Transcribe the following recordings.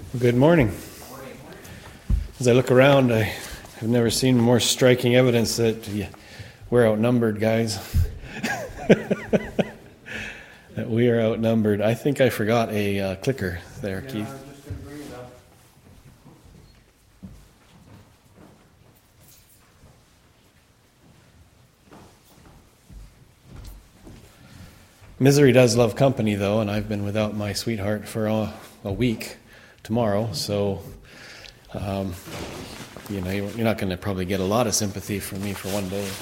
Good morning. As I look around, I have never seen more striking evidence that we're outnumbered, guys. That we are outnumbered. I think I forgot a clicker there, Keith. I was just going to bring it up. Misery does love company, though, and I've been without my sweetheart for a week tomorrow, so you're not going to probably get a lot of sympathy from me for one day.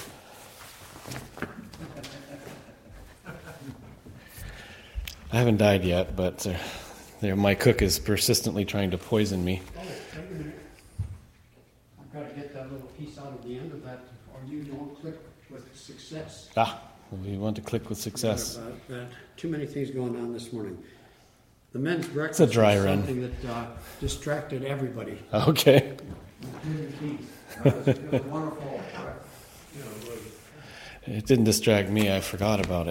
I haven't died yet, but my cook is persistently trying to poison me. Oh, wait a minute. I've got to get that little piece out of the end of that, or you don't click with success. We want to click with success. About that. Too many things going on this morning. The men's breakfast It's a dry was run. something that distracted everybody. Okay. It was wonderful. It didn't distract me. I forgot about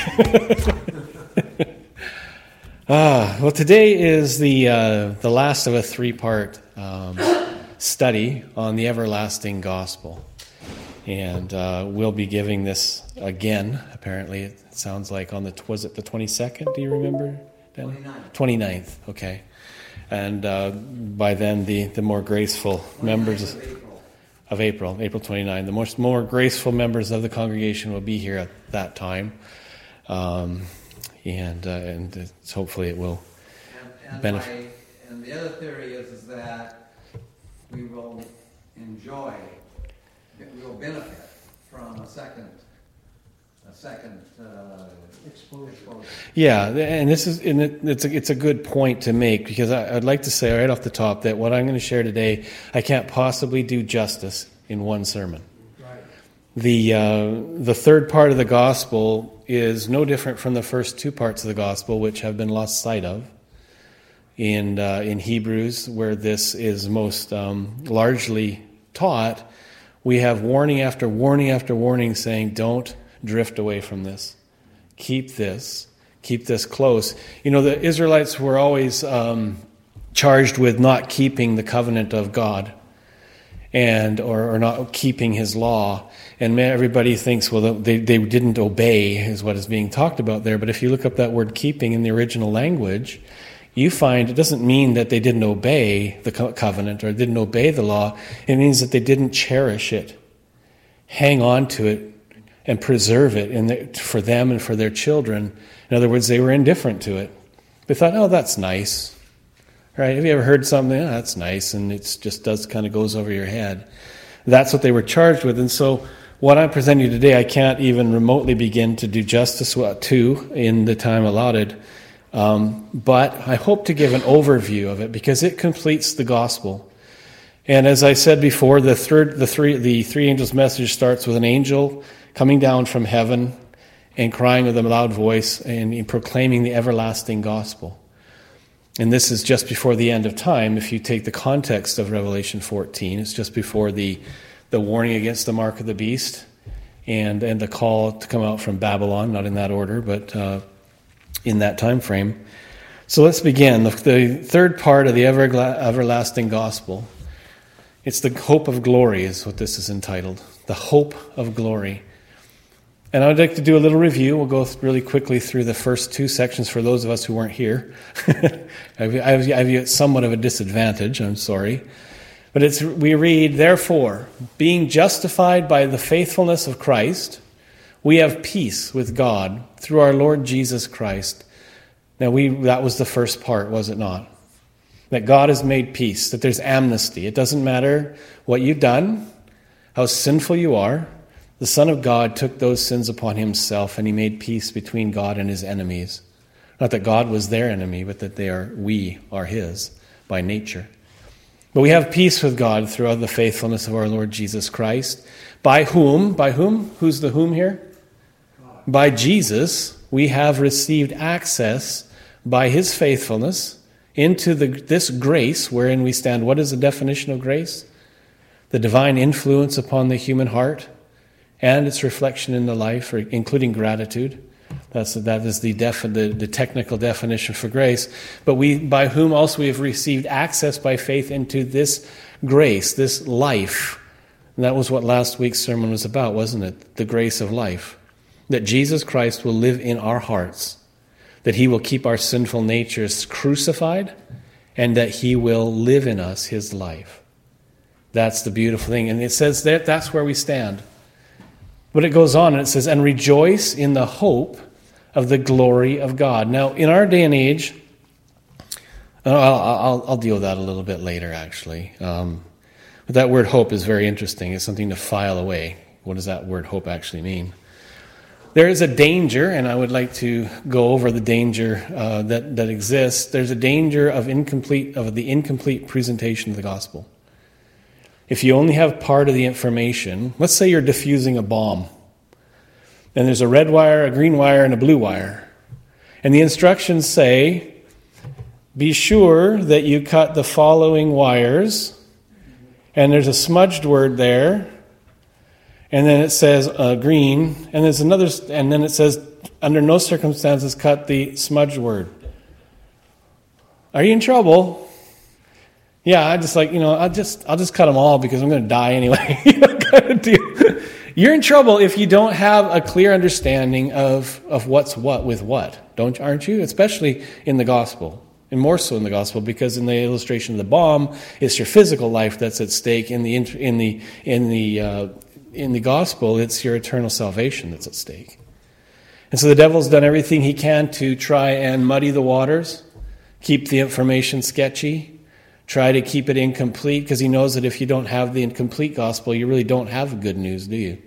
it. Well, today is the last of a three-part study on the everlasting gospel. And we'll be giving this again, apparently. It sounds like was it the 22nd? Do you remember, Danny? 29th. 29th, okay. And by then, the more graceful members of April 29, the more graceful members of the congregation will be here at that time. And hopefully it will benefit. And the other theory is that we will benefit from a second exposure. Yeah, and it's a good point to make, because I'd like to say right off the top that what I'm going to share today, I can't possibly do justice in one sermon. Right. The third part of the gospel is no different from the first two parts of the gospel, which have been lost sight of in Hebrews, where this is most largely taught. We have warning after warning after warning saying, don't drift away from this. Keep this close. You know, the Israelites were always charged with not keeping the covenant of God or not keeping his law. And everybody thinks, well, they didn't obey is what is being talked about there. But if you look up that word keeping in the original language, you find it doesn't mean that they didn't obey the covenant or didn't obey the law. It means that they didn't cherish it, hang on to it, and preserve it for them and for their children. In other words, they were indifferent to it. They thought, oh, that's nice. Right? Have you ever heard something? Oh, that's nice, and it just kind of goes over your head. That's what they were charged with. And so what I'm presenting you today, I can't even remotely begin to do justice to in the time allotted. But I hope to give an overview of it because it completes the gospel. And as I said before, the three angels' message starts with an angel coming down from heaven and crying with a loud voice and proclaiming the everlasting gospel. And this is just before the end of time. If you take the context of Revelation 14, it's just before the warning against the mark of the beast and the call to come out from Babylon, not in that order, but in that time frame. So let's begin. The third part of the everlasting gospel. It's the hope of glory is what this is entitled. The hope of glory. And I'd like to do a little review. We'll go really quickly through the first two sections for those of us who weren't here. I have you at somewhat of a disadvantage, I'm sorry. But we read, therefore, being justified by the faithfulness of Christ, we have peace with God through our Lord Jesus Christ. Now, that was the first part, was it not? That God has made peace, that there's amnesty. It doesn't matter what you've done, how sinful you are. The Son of God took those sins upon himself, and he made peace between God and his enemies. Not that God was their enemy, but that we are his by nature. But we have peace with God through the faithfulness of our Lord Jesus Christ. By whom? Who's the whom here? God. By Jesus, we have received access by his faithfulness into this grace wherein we stand. What is the definition of grace? The divine influence upon the human heart and its reflection in the life, including gratitude. That is the technical definition for grace. But by whom also we have received access by faith into this grace, this life. And that was what last week's sermon was about, wasn't it? The grace of life. That Jesus Christ will live in our hearts. That he will keep our sinful natures crucified. And that he will live in us his life. That's the beautiful thing. And it says that's where we stand. But it goes on and it says, and rejoice in the hope of the glory of God. Now, in our day and age, I'll deal with that a little bit later, actually. But that word hope is very interesting. It's something to file away. What does that word hope actually mean? There is a danger, and I would like to go over the danger that exists. There's a danger of the incomplete presentation of the gospel. If you only have part of the information, let's say you're diffusing a bomb, and there's a red wire, a green wire, and a blue wire. And the instructions say, be sure that you cut the following wires, and there's a smudged word there, and then it says green, and there's another, and then it says, under no circumstances cut the smudged word. Are you in trouble? Yeah, I just I'll just cut them all because I'm going to die anyway. Kind of deal. You're in trouble if you don't have a clear understanding of what's what with what, aren't you? Especially in the gospel, and more so in the gospel, because in the illustration of the bomb, it's your physical life that's at stake. In the gospel, it's your eternal salvation that's at stake. And so the devil's done everything he can to try and muddy the waters, keep the information sketchy. Try to keep it incomplete, because he knows that if you don't have the incomplete gospel, you really don't have good news, do you?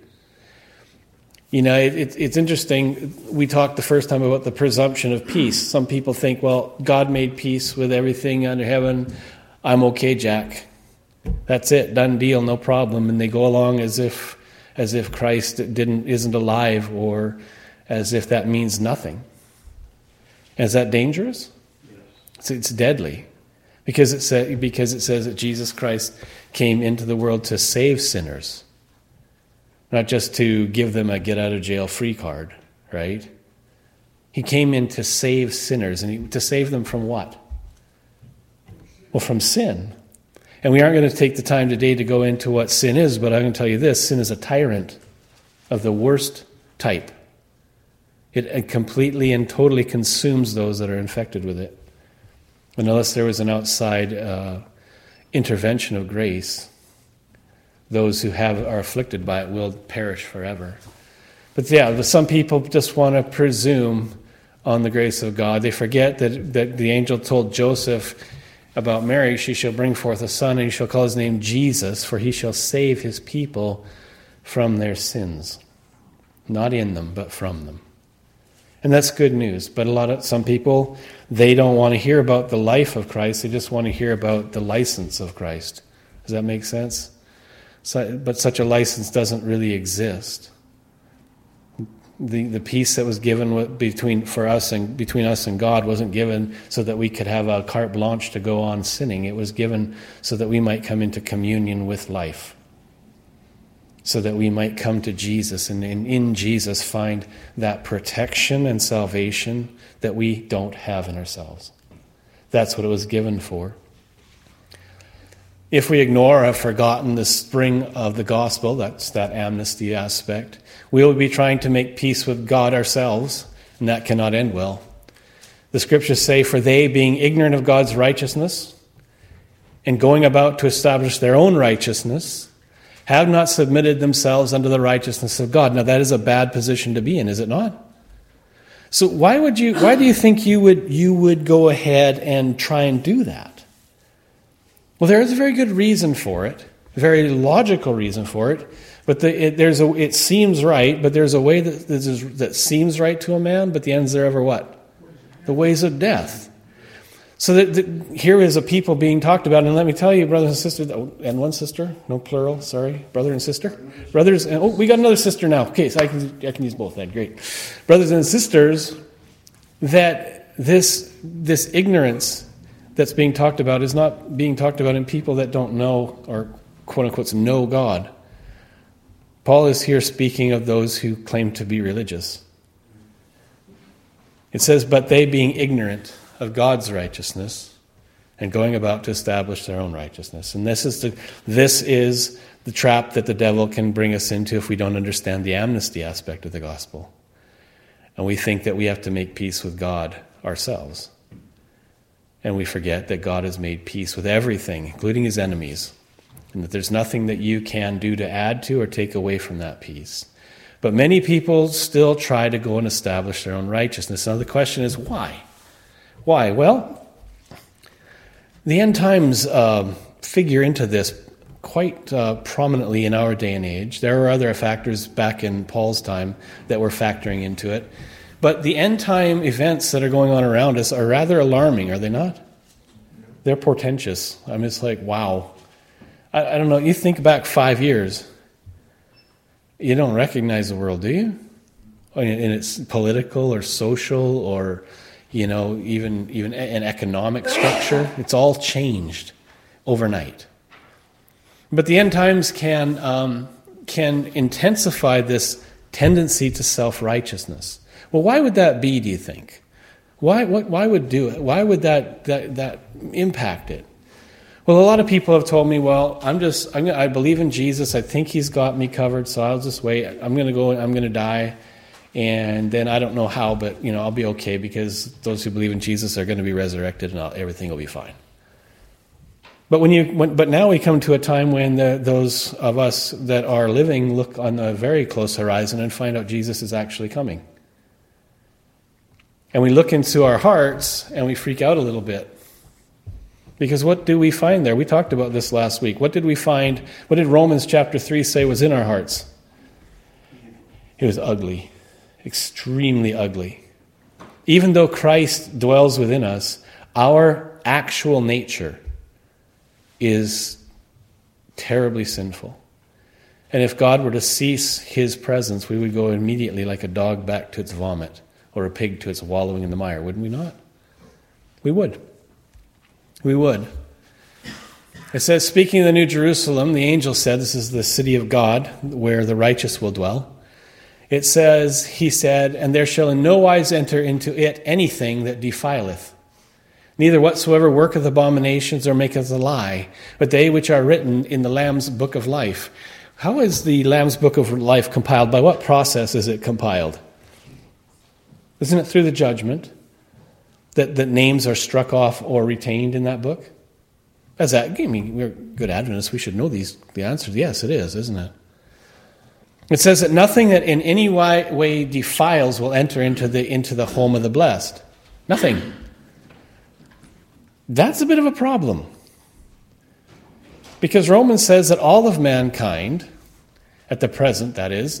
It's interesting. We talked the first time about the presumption of peace. Some people think, well, God made peace with everything under heaven. I'm okay, Jack. That's it, done deal, no problem. And they go along as if Christ isn't alive, or as if that means nothing. Is that dangerous? Yes. It's deadly. Because it says that Jesus Christ came into the world to save sinners, not just to give them a get-out-of-jail-free card, right? He came in to save sinners, and to save them from what? Well, from sin. And we aren't going to take the time today to go into what sin is, but I'm going to tell you this: sin is a tyrant of the worst type. It completely and totally consumes those that are infected with it. And unless there was an outside intervention of grace, those who are afflicted by it will perish forever. But some people just want to presume on the grace of God. They forget that the angel told Joseph about Mary, she shall bring forth a son, and he shall call his name Jesus, for he shall save his people from their sins. Not in them, but from them. And that's good news. But some people, they don't want to hear about the life of Christ. They just want to hear about the license of Christ. Does that make sense? But such a license doesn't really exist. The peace that was given between us and God wasn't given so that we could have a carte blanche to go on sinning. It was given so that we might come into communion with life, so that we might come to Jesus and in Jesus find that protection and salvation that we don't have in ourselves. That's what it was given for. If we ignore or have forgotten the spring of the gospel, that's that amnesty aspect, we will be trying to make peace with God ourselves, and that cannot end well. The scriptures say, for they, being ignorant of God's righteousness and going about to establish their own righteousness, have not submitted themselves unto the righteousness of God. Now that is a bad position to be in, is it not? So why do you think you would go ahead and try and do that? Well, there is a very good reason for it, a very logical reason for it. But it seems right, but there's a way that seems right to a man, but the ends thereof are what? The ways of death. So here is a people being talked about, and let me tell you, brothers and sisters, and one sister, no plural, sorry, brother and sister. Brothers, and we got another sister now. Okay, so I can use both then, great. Brothers and sisters, that this ignorance that's being talked about is not being talked about in people that don't know, or quote-unquote know God. Paul is here speaking of those who claim to be religious. It says, but they being ignorant of God's righteousness and going about to establish their own righteousness. And this is the trap that the devil can bring us into if we don't understand the amnesty aspect of the gospel. And we think that we have to make peace with God ourselves. And we forget that God has made peace with everything, including his enemies, and that there's nothing that you can do to add to or take away from that peace. But many people still try to go and establish their own righteousness. Now the question is, why? Why? Well, the end times figure into this quite prominently in our day and age. There were other factors back in Paul's time that were factoring into it. But the end time events that are going on around us are rather alarming, are they not? They're portentous. I'm just like, wow. I don't know, you think back 5 years, you don't recognize the world, do you? In its political or social or, even an economic structure. It's all changed overnight. But the end times can intensify this tendency to self-righteousness. Well, why would that be, do you think? Why would do it? Why would that impact it? Well, a lot of people have told me, well, I believe in Jesus. I think he's got me covered, so I'll just wait. I'm going to go and I'm going to die. And then I don't know how, but I'll be okay because those who believe in Jesus are going to be resurrected and everything will be fine. But now we come to a time when those of us that are living look on a very close horizon and find out Jesus is actually coming. And we look into our hearts and we freak out a little bit. Because what do we find there? We talked about this last week. What did we find? What did Romans chapter 3 say was in our hearts? It was ugly. Extremely ugly. Even though Christ dwells within us, our actual nature is terribly sinful. And if God were to cease his presence, we would go immediately like a dog back to its vomit or a pig to its wallowing in the mire, wouldn't we not? We would. We would. It says, speaking of the New Jerusalem, the angel said, this is the city of God where the righteous will dwell. It says, he said, and there shall in no wise enter into it anything that defileth, neither whatsoever worketh abominations or maketh a lie, but they which are written in the Lamb's book of life. How is the Lamb's book of life compiled? By what process is it compiled? Isn't it through the judgment that names are struck off or retained in that book? We're good Adventists. We should know the answers. Yes, it is, isn't it? It says that nothing that in any way defiles will enter into the home of the blessed. Nothing. That's a bit of a problem. Because Romans says that all of mankind, at the present, that is,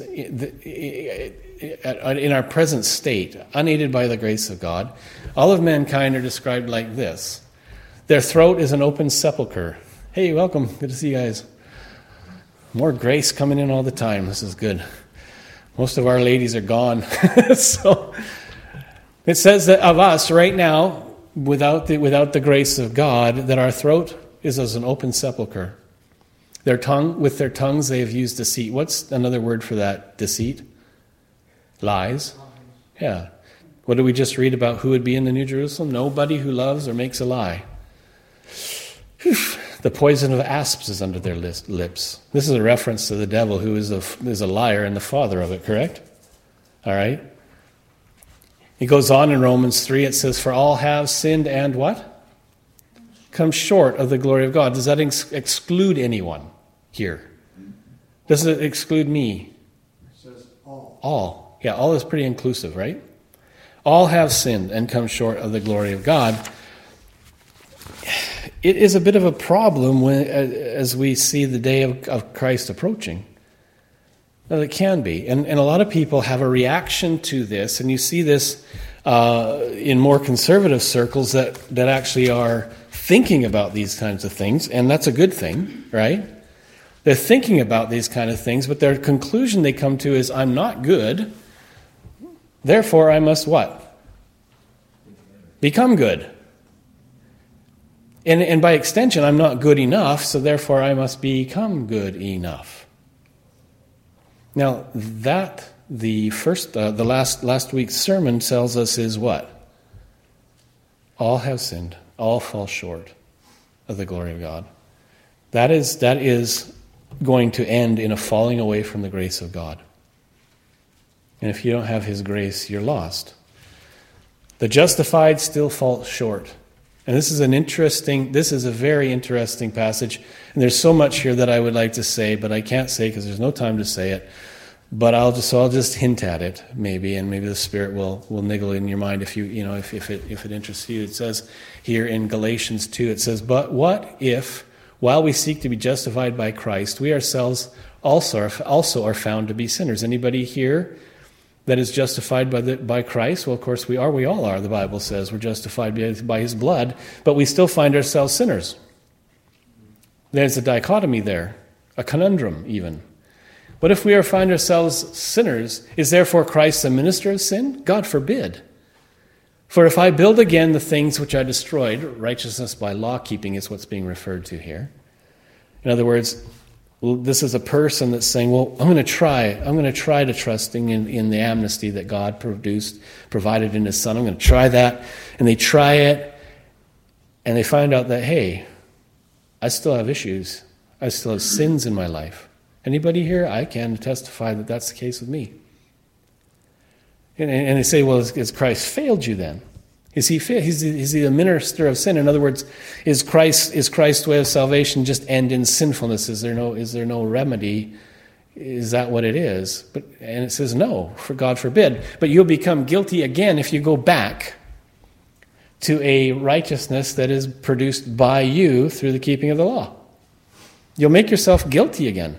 in our present state, unaided by the grace of God, all of mankind are described like this. Their throat is an open sepulcher. Hey, welcome. Good to see you guys. More grace coming in all the time. This is good. Most of our ladies are gone. So it says that of us right now, without the grace of God, that our throat is as an open sepulcher. With their tongues they have used deceit. What's another word for that? Deceit? Lies. Yeah. What did we just read about who would be in the New Jerusalem? Nobody who loves or makes a lie. Whew. The poison of asps is under their lips. This is a reference to the devil, who is a liar and the father of it, correct? All right. It goes on in Romans 3, it says, for all have sinned and what? Come short of the glory of God. Does that exclude anyone here? Does it exclude me? It says all. All. Yeah, all is pretty inclusive, right? All have sinned and come short of the glory of God. It is a bit of a problem as we see the day of Christ approaching. Well, it can be. And a lot of people have a reaction to this, and you see this in more conservative circles that actually are thinking about these kinds of things, and that's a good thing, right? They're thinking about these kind of things, but their conclusion they come to is, I'm not good, therefore I must what? Become good. And by extension, I'm not good enough, so therefore I must become good enough. Now, that the last week's sermon tells us is what? All have sinned, all fall short of the glory of God. That is going to end in a falling away from the grace of God. And if you don't have his grace, you're lost. The justified still fall short. And this is a very interesting passage. And there's so much here that I would like to say, but I can't say because there's no time to say it. But I'll just hint at it, maybe, and maybe the Spirit will niggle in your mind if it interests you. It says here in Galatians 2, it says, "But what if, while we seek to be justified by Christ, we ourselves also are found to be sinners?" Anybody here that is justified by Christ? Well, of course we are. We all are. The Bible says we're justified by his blood, but we still find ourselves sinners. There's a dichotomy there, a conundrum even. What if we find ourselves sinners? Is therefore Christ a minister of sin? God forbid. For if I build again the things which I destroyed, righteousness by law keeping is what's being referred to here. In other words, this is a person that's saying, well, I'm going to try to trusting in the amnesty that God provided in his Son. I'm going to try that. And they try it, and they find out that, hey, I still have issues. I still have sins in my life. Anybody here? I can testify that that's the case with me. And they say, well, has Christ failed you then? Is he a minister of sin? In other words, is Christ's way of salvation just end in sinfulness? Is there no remedy? Is that what it is? And it says no, for God forbid. But you'll become guilty again if you go back to a righteousness that is produced by you through the keeping of the law. You'll make yourself guilty again.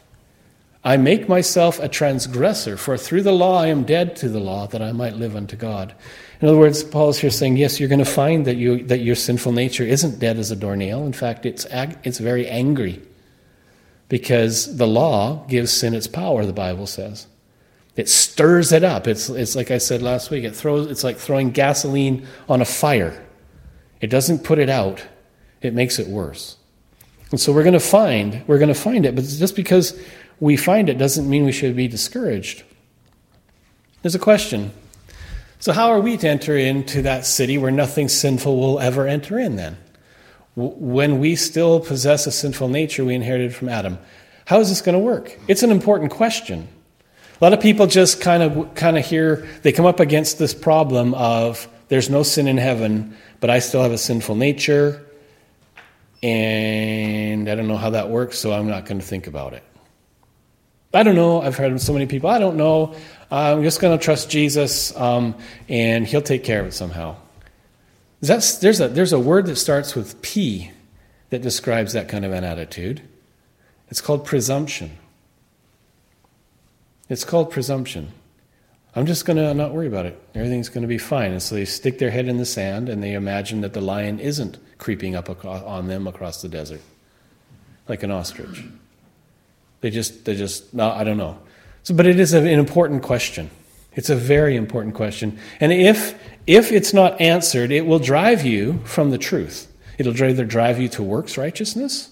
I make myself a transgressor, for through the law I am dead to the law, that I might live unto God. In other words, Paul is here saying, yes, you're going to find that your sinful nature isn't dead as a doornail. In fact, it's very angry, because the law gives sin its power, the Bible says. It stirs it up. It's like I said last week, it's like throwing gasoline on a fire. It doesn't put it out, it makes it worse. And so we're going to find it, but just because we find it doesn't mean we should be discouraged. There's a question. So how are we to enter into that city where nothing sinful will ever enter in then? When we still possess a sinful nature we inherited from Adam. How is this going to work? It's an important question. A lot of people just kind of hear, they come up against this problem of there's no sin in heaven, but I still have a sinful nature, and I don't know how that works, so I'm not going to think about it. I don't know. I've heard so many people, I don't know. I'm just going to trust Jesus, and he'll take care of it somehow. There's a word that starts with P that describes that kind of an attitude. It's called presumption. It's called presumption. I'm just going to not worry about it. Everything's going to be fine. And so they stick their head in the sand, and they imagine that the lion isn't creeping up on them across the desert like an ostrich. They just no, I don't know. So, but it is an important question. It's a very important question. And if it's not answered, it will drive you from the truth. It'll either drive you to works righteousness,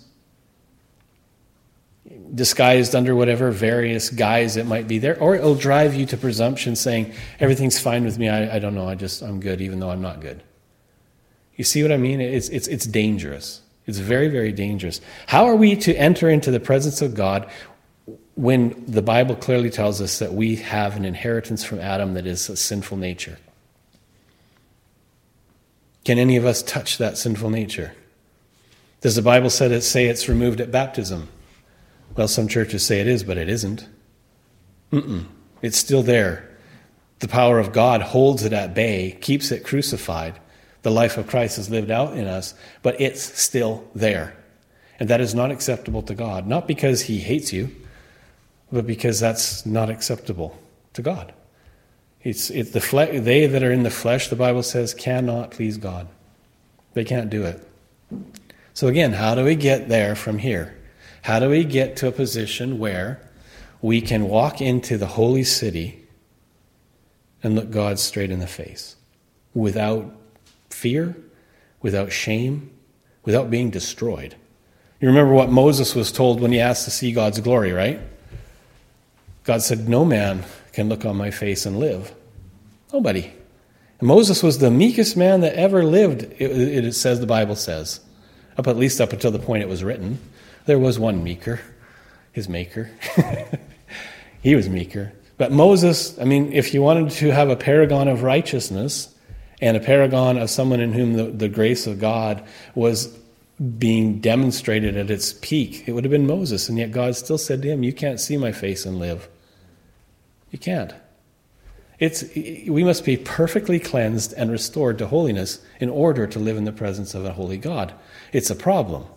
disguised under whatever various guise it might be there, or it'll drive you to presumption, saying, everything's fine with me, I don't know, I'm good even though I'm not good. You see what I mean? It's dangerous. It's very, very dangerous. How are we to enter into the presence of God when the Bible clearly tells us that we have an inheritance from Adam that is a sinful nature? Can any of us touch that sinful nature? Does the Bible say it's removed at baptism? Well, some churches say it is, but it isn't. It's still there. The power of God holds it at bay, keeps it crucified. The life of Christ is lived out in us, but it's still there. And that is not acceptable to God. Not because he hates you, but because that's not acceptable to God. They that are in the flesh, the Bible says, cannot please God. They can't do it. So again, how do we get there from here? How do we get to a position where we can walk into the holy city and look God straight in the face without fear, without shame, without being destroyed? You remember what Moses was told when he asked to see God's glory, right? God said, no man can look on my face and live? Nobody. And Moses was the meekest man that ever lived, it says, the Bible says. At least up until the point it was written. There was one meeker, his maker. He was meeker. But Moses, if you wanted to have a paragon of righteousness and a paragon of someone in whom the grace of God was being demonstrated at its peak, it would have been Moses. And yet God still said to him, you can't see my face and live. You can't. We must be perfectly cleansed and restored to holiness in order to live in the presence of a holy God. It's a problem.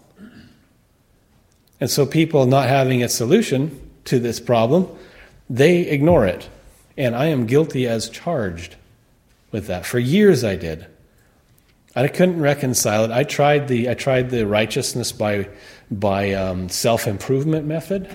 And so people not having a solution to this problem, they ignore it. And I am guilty as charged with that. For years I did. I couldn't reconcile it. I tried the righteousness by self-improvement method.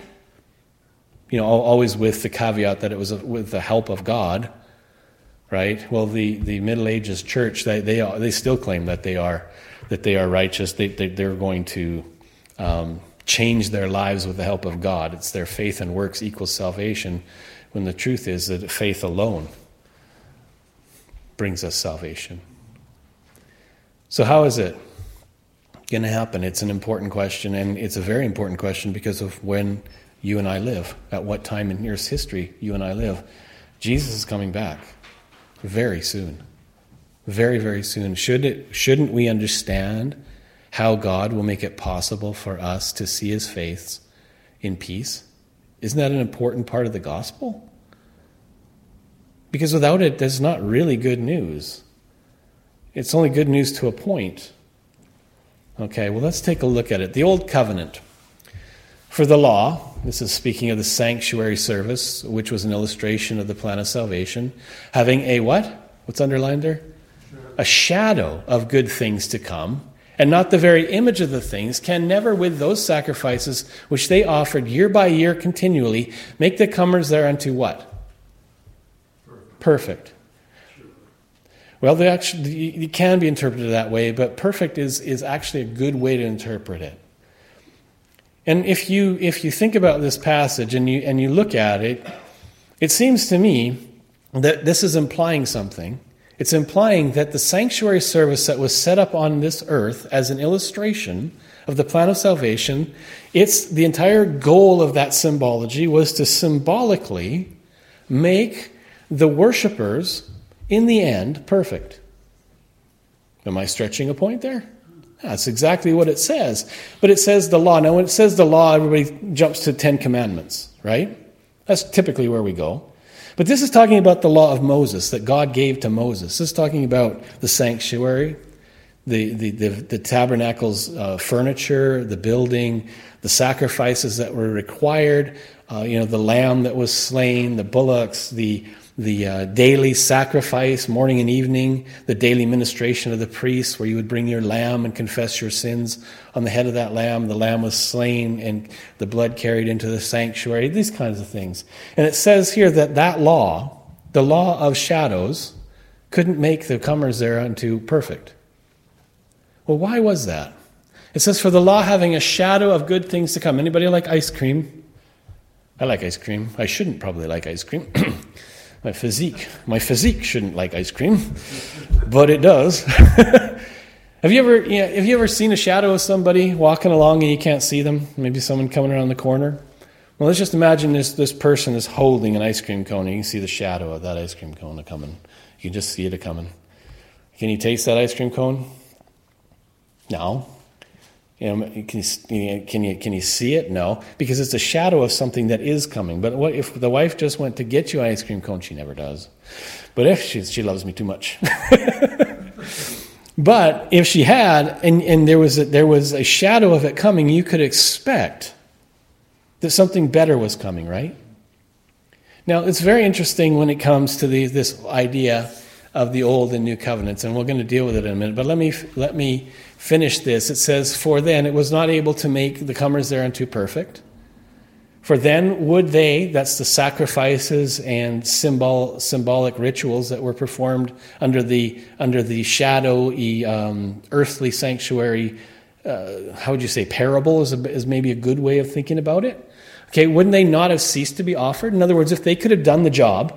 Always with the caveat that it was with the help of God, right? Well, the Middle Ages church, they still claim that they are righteous. They're going to change their lives with the help of God. It's their faith and works equals salvation, when the truth is that faith alone brings us salvation. So how is it going to happen? It's an important question, and it's a very important question because of when you and I live, at what time in Earth's history you and I live. Jesus is coming back very soon. Very, very soon. Shouldn't we understand how God will make it possible for us to see his face in peace? Isn't that an important part of the gospel? Because without it, there's not really good news. It's only good news to a point. Okay, well, let's take a look at it. The Old Covenant. For the law, this is speaking of the sanctuary service, which was an illustration of the plan of salvation, having a what? What's underlined there? A shadow of good things to come, and not the very image of the things, can never with those sacrifices which they offered year by year continually make the comers thereunto what? Perfect. Well, it can be interpreted that way, but perfect is actually a good way to interpret it. And if you think about this passage and you look at it, it seems to me that this is implying something. It's implying that the sanctuary service that was set up on this earth as an illustration of the plan of salvation, it's the entire goal of that symbology was to symbolically make the worshipers in the end perfect. Am I stretching a point there? That's exactly what it says. But it says the law. Now, when it says the law, everybody jumps to 10 Commandments, right? That's typically where we go. But this is talking about the law of Moses that God gave to Moses. This is talking about the sanctuary, the tabernacle's furniture, the building, the sacrifices that were required, the lamb that was slain, the bullocks, the daily sacrifice, morning and evening, the daily ministration of the priests, where you would bring your lamb and confess your sins on the head of that lamb. The lamb was slain and the blood carried into the sanctuary, these kinds of things. And it says here that law, the law of shadows, couldn't make the comers thereunto perfect. Well, why was that? It says, for the law having a shadow of good things to come. Anybody like ice cream? I like ice cream. I shouldn't probably like ice cream. My physique shouldn't like ice cream, but it does. Have you ever seen a shadow of somebody walking along and you can't see them? Maybe someone coming around the corner. Well, let's just imagine this person is holding an ice cream cone, and you can see the shadow of that ice cream cone coming. You can just see it coming. Can you taste that ice cream cone? No. Can you see it? No, because it's a shadow of something that is coming. But what if the wife just went to get you an ice cream cone? She never does. But if she loves me too much. But if she had, and there was a shadow of it coming, you could expect that something better was coming, right? Now, it's very interesting when it comes to this idea of the Old and New Covenants, and we're going to deal with it in a minute. But let me finish this. It says, for then it was not able to make the comers thereunto perfect. For then would they, that's the sacrifices and symbolic rituals that were performed under the shadowy earthly sanctuary, how would you say, parable is maybe a good way of thinking about it. Okay, wouldn't they not have ceased to be offered? In other words, if they could have done the job,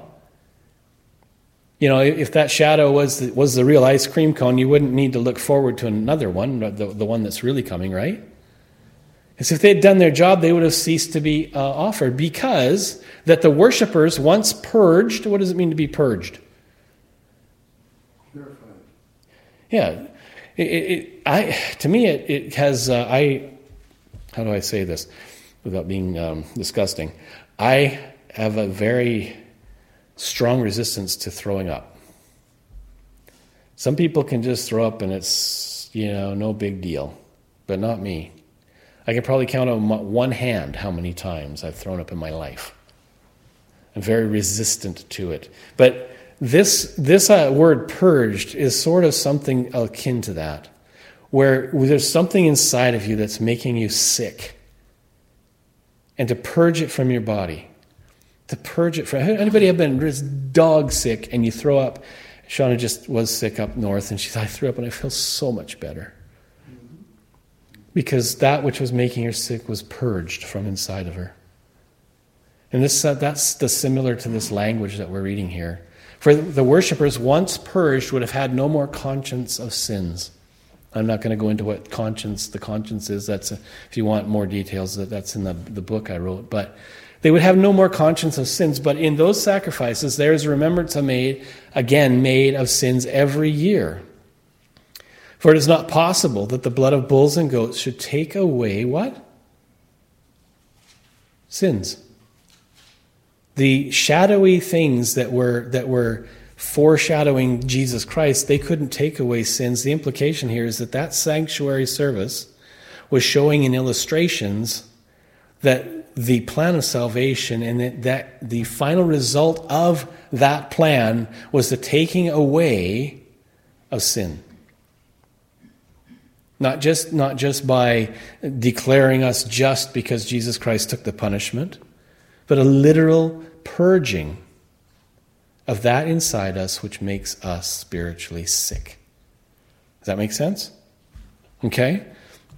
if that shadow was the real ice cream cone, you wouldn't need to look forward to another one, the one that's really coming, right? As if they had done their job, they would have ceased to be offered, because that the worshipers, once purged, what does it mean to be purged? Purified. Yeah. To me, it has, how do I say this without being disgusting? I have a very strong resistance to throwing up. Some people can just throw up and it's, no big deal, but not me. I can probably count on one hand how many times I've thrown up in my life. I'm very resistant to it. But this word purged is sort of something akin to that, where there's something inside of you that's making you sick. And to purge it from your body. To purge it from... Anybody have been just dog sick and you throw up? Shauna just was sick up north and she said, I threw up and I feel so much better. Because that which was making her sick was purged from inside of her. And that's similar to this language that we're reading here. For the worshipers, once purged, would have had no more conscience of sins. I'm not going to go into what the conscience is. That's if you want more details, that's in the book I wrote. But they would have no more conscience of sins. But in those sacrifices, there is a remembrance made of sins every year. For it is not possible that the blood of bulls and goats should take away what? Sins. The shadowy things that were foreshadowing Jesus Christ, they couldn't take away sins. The implication here is that sanctuary service was showing in illustrations that the plan of salvation and that the final result of that plan was the taking away of sin. Not just by declaring us just because Jesus Christ took the punishment, but a literal purging of that inside us which makes us spiritually sick. Does that make sense? Okay?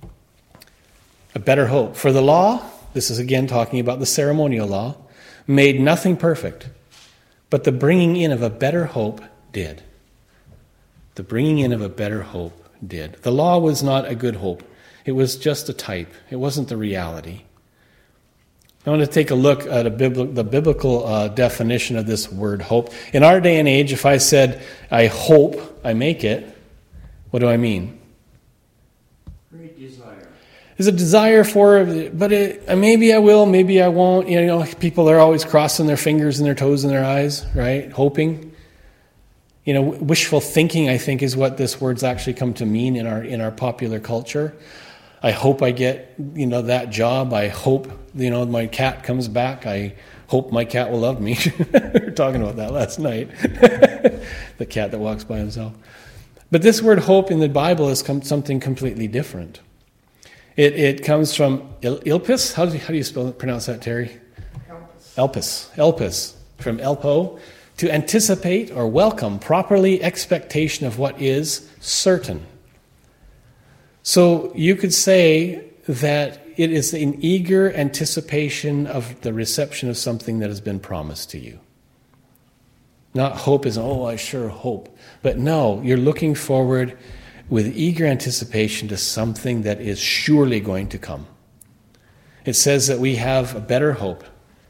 A better hope. For the law, this is again talking about the ceremonial law, made nothing perfect, but the bringing in of a better hope did. The bringing in of a better hope did. The law was not a good hope. It was just a type. It wasn't the reality. I want to take a look at the biblical definition of this word hope. In our day and age, if I said, I hope I make it, what do I mean? Great desire. There's a desire for it, but maybe I will, maybe I won't. People are always crossing their fingers and their toes and their eyes, right? Hoping. Wishful thinking, I think, is what this word's actually come to mean in our popular culture. I hope I get, that job. I hope, my cat comes back. I hope my cat will love me. We were talking about that last night. The cat that walks by himself. But this word hope in the Bible is something completely different. It comes from Elpis. How do you pronounce that, Terry? Elpis. From elpo. To anticipate or welcome, properly expectation of what is certain. So you could say that it is an eager anticipation of the reception of something that has been promised to you. Not hope as, I sure hope. But no, you're looking forward with eager anticipation to something that is surely going to come. It says that we have a better hope.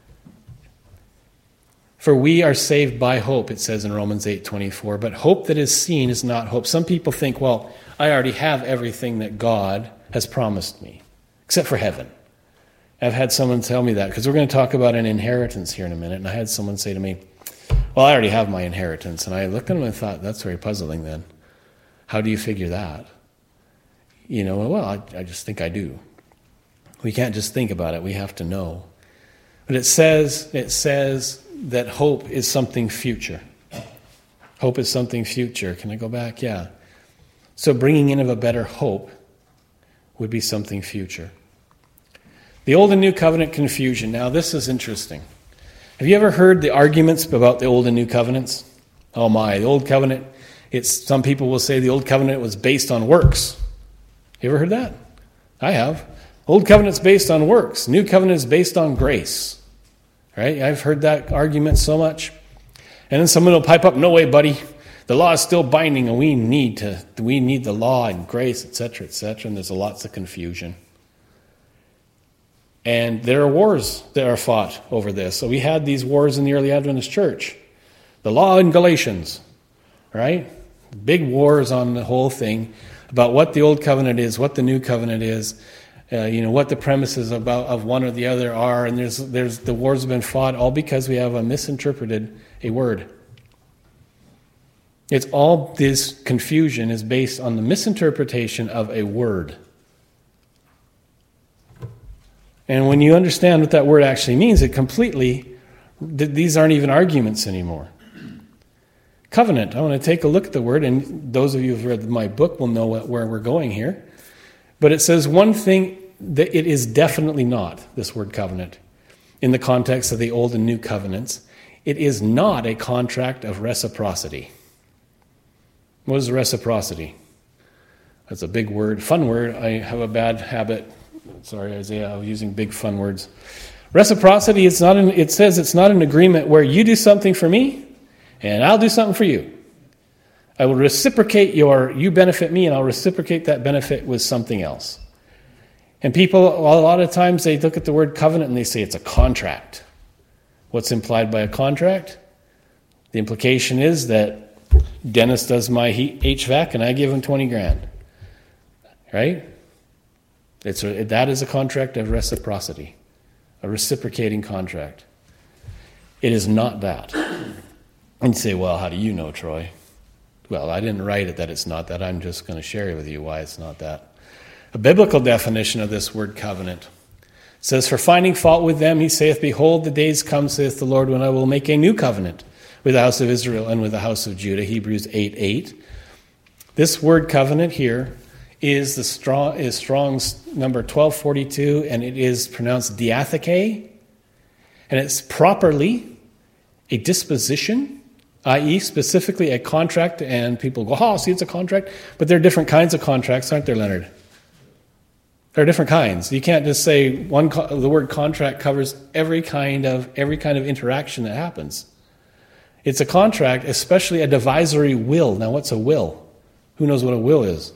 For we are saved by hope, it says in Romans 8:24. But hope that is seen is not hope. Some people think, I already have everything that God has promised me, except for heaven. I've had someone tell me that, because we're going to talk about an inheritance here in a minute, and I had someone say to me, I already have my inheritance. And I looked at him and thought, that's very puzzling then. How do you figure that? I just think I do. We can't just think about it, we have to know. But it says that hope is something future. Hope is something future. Can I go back? Yeah. So bringing in of a better hope would be something future. The Old and New Covenant confusion. Now, this is interesting. Have you ever heard the arguments about the Old and New Covenants? Oh my, the Old Covenant, some people will say the Old Covenant was based on works. You ever heard that? I have. Old covenant's based on works. New covenant is based on grace. Right? I've heard that argument so much. And then someone will pipe up, no way, buddy. The law is still binding, and we need the law and grace, etc., etc., and there's lots of confusion. And there are wars that are fought over this. So we had these wars in the early Adventist church. The law in Galatians, right? Big wars on the whole thing about what the old covenant is, what the new covenant is, what the premises of one or the other are. And there's the wars have been fought all because we have misinterpreted a word. It's all this confusion is based on the misinterpretation of a word. And when you understand what that word actually means, these aren't even arguments anymore. Covenant, I want to take a look at the word, and those of you who've read my book will know where we're going here. But it says one thing that it is definitely not, this word covenant, in the context of the old and new covenants. It is not a contract of reciprocity. What is reciprocity? That's a big word, fun word. I have a bad habit. Sorry, Isaiah, of using big fun words. Reciprocity, it says it's not an agreement where you do something for me and I'll do something for you. I will reciprocate you benefit me and I'll reciprocate that benefit with something else. And people, a lot of times they look at the word covenant and they say it's a contract. What's implied by a contract? The implication is that Dennis does my HVAC and I give him 20 grand. Right? That is a contract of reciprocity, a reciprocating contract. It is not that. And you say, well, how do you know, Troy? Well, I didn't write it that it's not that. I'm just going to share with you why it's not that. A biblical definition of this word covenant says, for finding fault with them, he saith, behold, the days come, saith the Lord, when I will make a new covenant with the house of Israel and with the house of Judah. Hebrews 8:8. This word covenant here is Strong's number 1242, and it is pronounced diatheke, and it's properly a disposition, i.e. specifically a contract, and people go, oh, see, it's a contract, but there are different kinds of contracts, aren't there, Leonard? There are different kinds. You can't just say the word contract covers every kind of interaction that happens. It's a contract, especially a divisory will. Now, what's a will? Who knows what a will is?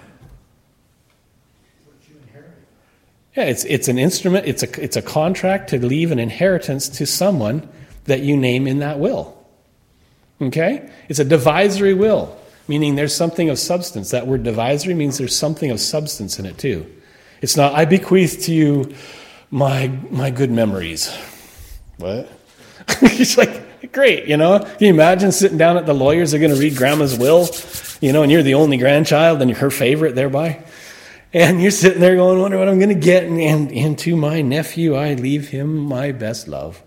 Yeah, it's an instrument. It's a contract to leave an inheritance to someone that you name in that will. Okay? It's a divisory will, meaning there's something of substance. That word divisory means there's something of substance in it too. It's not, I bequeath to you my good memories. What? It's like, great, Can you imagine sitting down at the lawyers, they're going to read grandma's will, and you're the only grandchild and you're her favorite thereby. And you're sitting there going, wonder what I'm going to get. And to my nephew, I leave him my best love.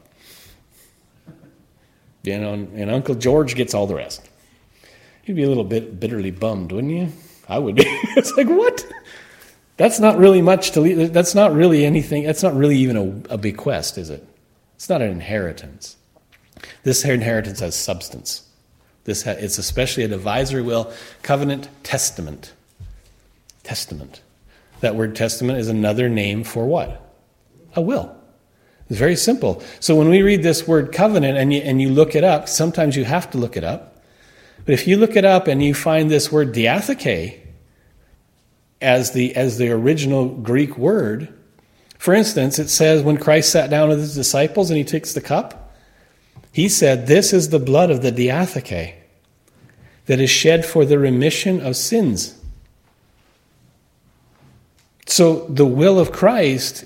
And Uncle George gets all the rest. You'd be a little bit bitterly bummed, wouldn't you? I would be. It's like, what? That's not really much to leave. That's not really anything. That's not really even a bequest, is it? It's not an inheritance. This inheritance has substance. It's especially a divisory will, covenant, testament. Testament. That word testament is another name for what? A will. It's very simple. So when we read this word covenant and you look it up, sometimes you have to look it up. But if you look it up and you find this word diatheke as the original Greek word, for instance, it says when Christ sat down with his disciples and he takes the cup, he said, this is the blood of the diatheke that is shed for the remission of sins. So the will of Christ,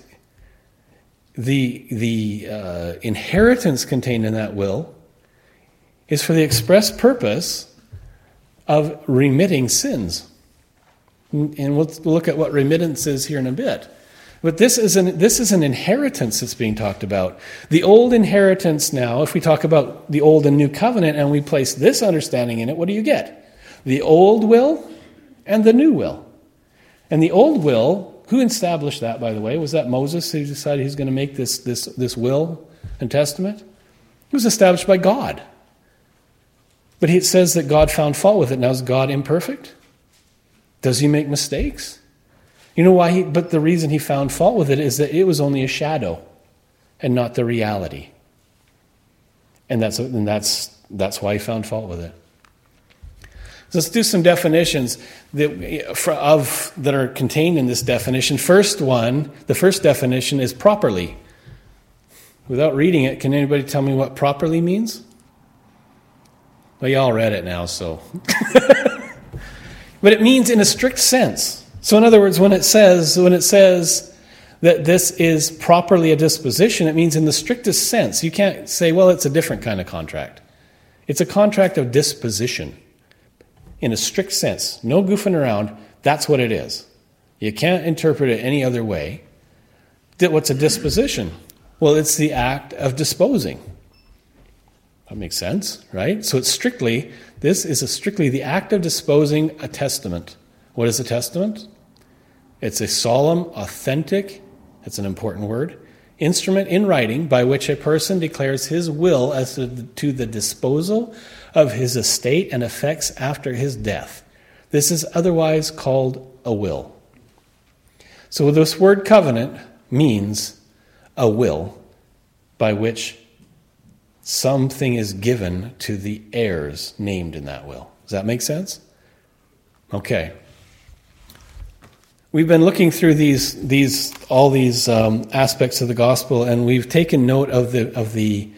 the inheritance contained in that will, is for the express purpose of remitting sins. And we'll look at what remittance is here in a bit. But this is an inheritance that's being talked about. The old inheritance now, if we talk about the old and new covenant and we place this understanding in it, what do you get? The old will and the new will. And the old will, who established that, by the way? Was that Moses who decided he's going to make this will and testament? It was established by God. But it says that God found fault with it. Now, is God imperfect? Does he make mistakes? You know why? But the reason he found fault with it is that it was only a shadow and not the reality. And that's why he found fault with it. So let's do some definitions that are contained in this definition. The first definition is properly. Without reading it, can anybody tell me what properly means? Well, you all read it now, so. But it means in a strict sense. So in other words, when it says that this is properly a disposition, it means in the strictest sense. You can't say, well, it's a different kind of contract. It's a contract of disposition. In a strict sense. No goofing around. That's what it is. You can't interpret it any other way. What's a disposition? Well, it's the act of disposing. That makes sense, right? So this is strictly the act of disposing a testament. What is a testament? It's a solemn, authentic, that's an important word, instrument in writing by which a person declares his will as to the disposal of his estate and effects after his death. This is otherwise called a will. So this word covenant means a will by which something is given to the heirs named in that will. Does that make sense? Okay. We've been looking through all these aspects of the gospel, and we've taken note of the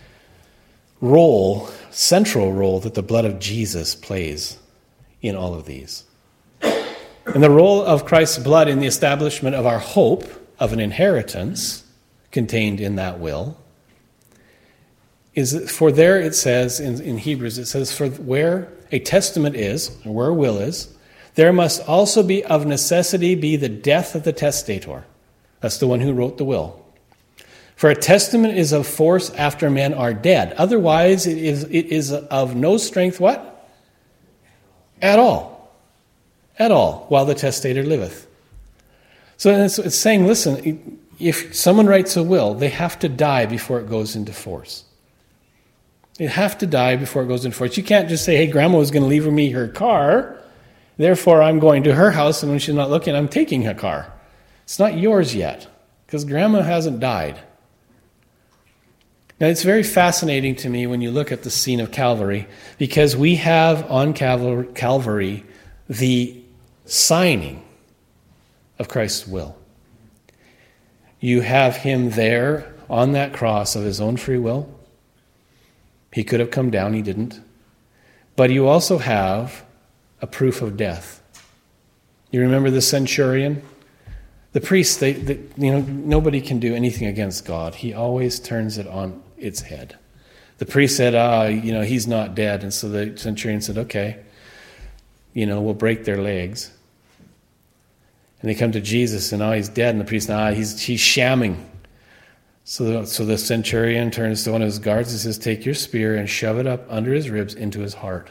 central role that the blood of Jesus plays in all of these. And the role of Christ's blood in the establishment of our hope of an inheritance contained in that will is for there it says in Hebrews, it says, for where a testament is, or where a will is, there must also be of necessity be the death of the testator. That's the one who wrote the will. For a testament is of force after men are dead. Otherwise, it is of no strength, what? At all. At all, while the testator liveth. So it's saying, listen, if someone writes a will, they have to die before it goes into force. They have to die before it goes into force. You can't just say, hey, Grandma was going to leave me her car, therefore I'm going to her house, and when she's not looking, I'm taking her car. It's not yours yet, because Grandma hasn't died. Now, it's very fascinating to me when you look at the scene of Calvary, because we have on Calvary the signing of Christ's will. You have him there on that cross of his own free will. He could have come down, he didn't. But you also have a proof of death. You remember the centurion? The priest, nobody can do anything against God. He always turns it on its head. The priest said, he's not dead. And so the centurion said, okay, we'll break their legs. And they come to Jesus, and he's dead. And the priest, he's shamming. So the centurion turns to one of his guards and says, take your spear and shove it up under his ribs into his heart.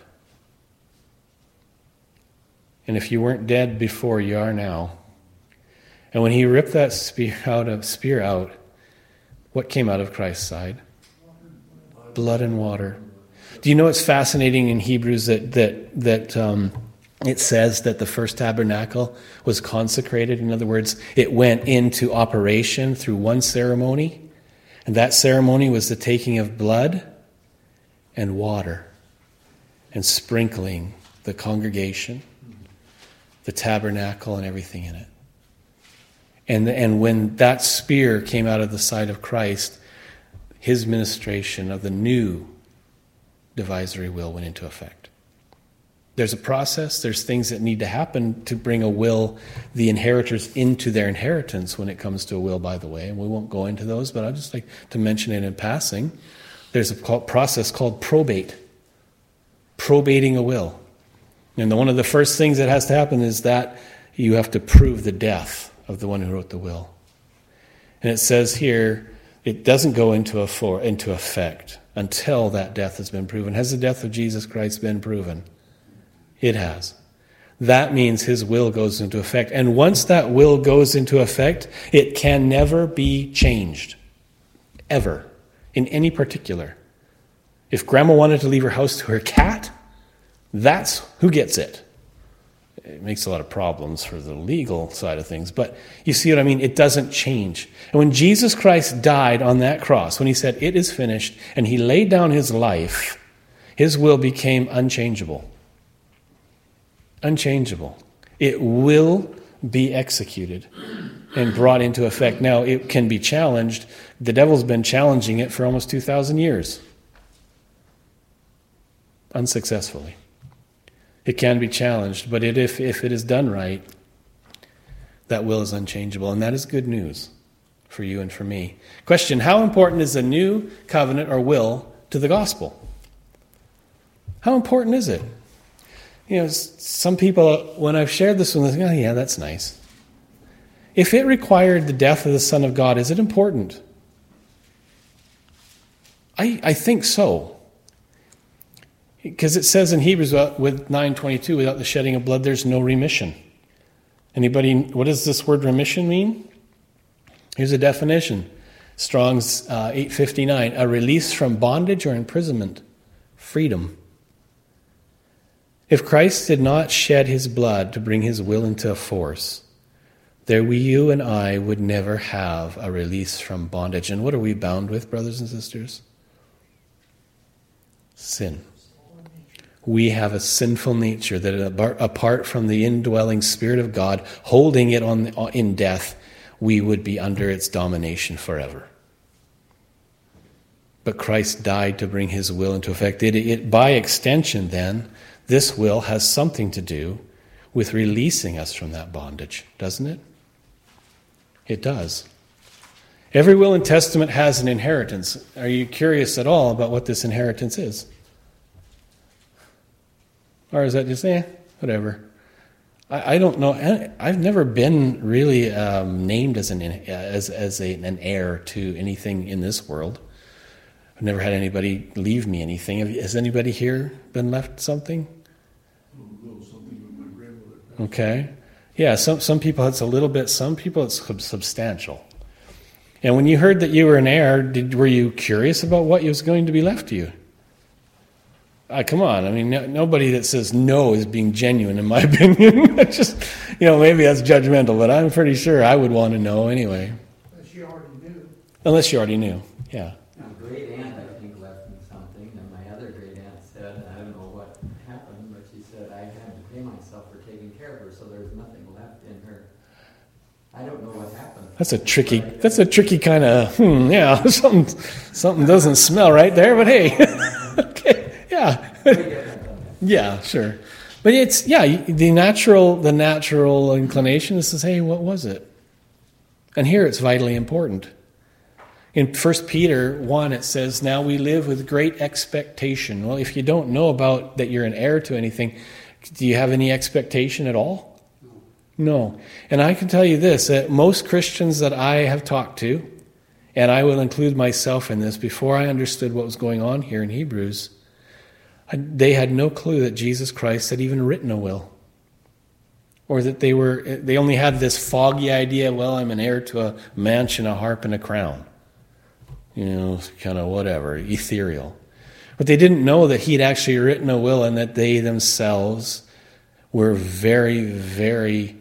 And if you weren't dead before, you are now. And when he ripped that spear out, what came out of Christ's side? Blood and water. Do you know what's fascinating in Hebrews that it says that the first tabernacle was consecrated? In other words, it went into operation through one ceremony, and that ceremony was the taking of blood and water and sprinkling the congregation, the tabernacle, and everything in it. And when that spear came out of the side of Christ, his ministration of the new divisory will went into effect. There's a process, there's things that need to happen to bring a will, the inheritors, into their inheritance when it comes to a will, by the way. And we won't go into those, but I'd just like to mention it in passing. There's a process called probate. Probating a will. And one of the first things that has to happen is that you have to prove the death of the one who wrote the will. And it says here, it doesn't go into effect until that death has been proven. Has the death of Jesus Christ been proven? It has. That means his will goes into effect. And once that will goes into effect, it can never be changed. Ever. In any particular. If Grandma wanted to leave her house to her cat, that's who gets it. It makes a lot of problems for the legal side of things. But you see what I mean? It doesn't change. And when Jesus Christ died on that cross, when he said, "It is finished," and he laid down his life, his will became unchangeable. Unchangeable. It will be executed and brought into effect. Now, it can be challenged. The devil's been challenging it for almost 2,000 years. Unsuccessfully. It can be challenged, but if it is done right, that will is unchangeable, and that is good news for you and for me. Question, how important is the new covenant or will to the gospel? How important is it? Some people, when I've shared this with them, yeah, that's nice. If it required the death of the Son of God, is it important? I think so. Because it says in Hebrews with 9:22, without the shedding of blood, there's no remission. Anybody, what does this word remission mean? Here's a definition. Strong's 859, a release from bondage or imprisonment, freedom. If Christ did not shed his blood to bring his will into force, you and I would never have a release from bondage. And what are we bound with, brothers and sisters? Sin. We have a sinful nature that apart from the indwelling Spirit of God, holding it in death, we would be under its domination forever. But Christ died to bring his will into effect. By extension, then, this will has something to do with releasing us from that bondage, doesn't it? It does. Every will and testament has an inheritance. Are you curious at all about what this inheritance is? Or is that just, whatever? I don't know. I've never been really named as an heir to anything in this world. I've never had anybody leave me anything. Has anybody here been left something? Something with my grandmother. Okay. Yeah, some people it's a little bit, some people it's substantial. And when you heard that you were an heir, were you curious about what was going to be left to you? Come on, I mean, nobody that says no is being genuine, in my opinion. Just, maybe that's judgmental, but I'm pretty sure I would want to know anyway. Unless you already knew, yeah. A great aunt, I think, left me something, and my other great aunt said, I don't know what happened, but she said I had to pay myself for taking care of her, so there's nothing left in her. I don't know what happened. That's a tricky kind of, something doesn't smell right there, but hey, okay. Yeah. Yeah, sure. But it's, the natural inclination is to say, hey, what was it? And here it's vitally important. In 1 Peter 1, it says, now we live with great expectation. Well, if you don't know about that you're an heir to anything, do you have any expectation at all? No. And I can tell you this, that most Christians that I have talked to, and I will include myself in this, before I understood what was going on here in Hebrews, they had no clue that Jesus Christ had even written a will. Or that they only had this foggy idea, well, I'm an heir to a mansion, a harp, and a crown. Kind of whatever, ethereal. But they didn't know that he'd actually written a will and that they themselves were very, very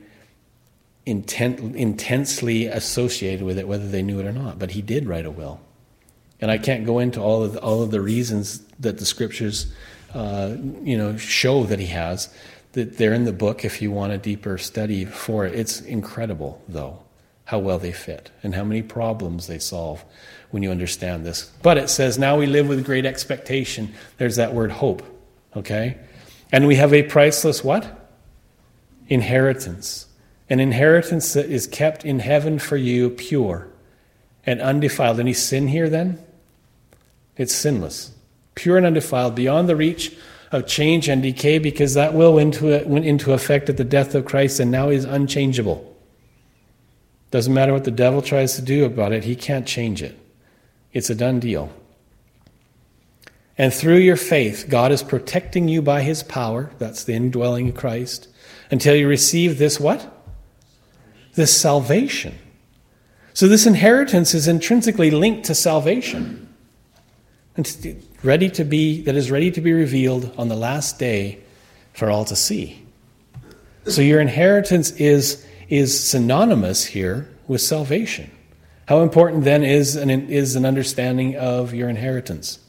intensely associated with it, whether they knew it or not. But he did write a will. And I can't go into all of the reasons that the scriptures show that he has, that they're in the book if you want a deeper study for it. It's incredible, though, how well they fit and how many problems they solve when you understand this. But it says, now we live with great expectation. There's that word hope, okay? And we have a priceless what? Inheritance. An inheritance that is kept in heaven for you, pure and undefiled. Any sin here then? It's sinless. Pure and undefiled, beyond the reach of change and decay, because that will went into effect at the death of Christ and now is unchangeable. Doesn't matter what the devil tries to do about it, he can't change it. It's a done deal. And through your faith, God is protecting you by his power, that's the indwelling of Christ, until you receive this what? This salvation. So this inheritance is intrinsically linked to salvation. And that is ready to be revealed on the last day for all to see. So your inheritance is synonymous here with salvation. How important then is an understanding of your inheritance?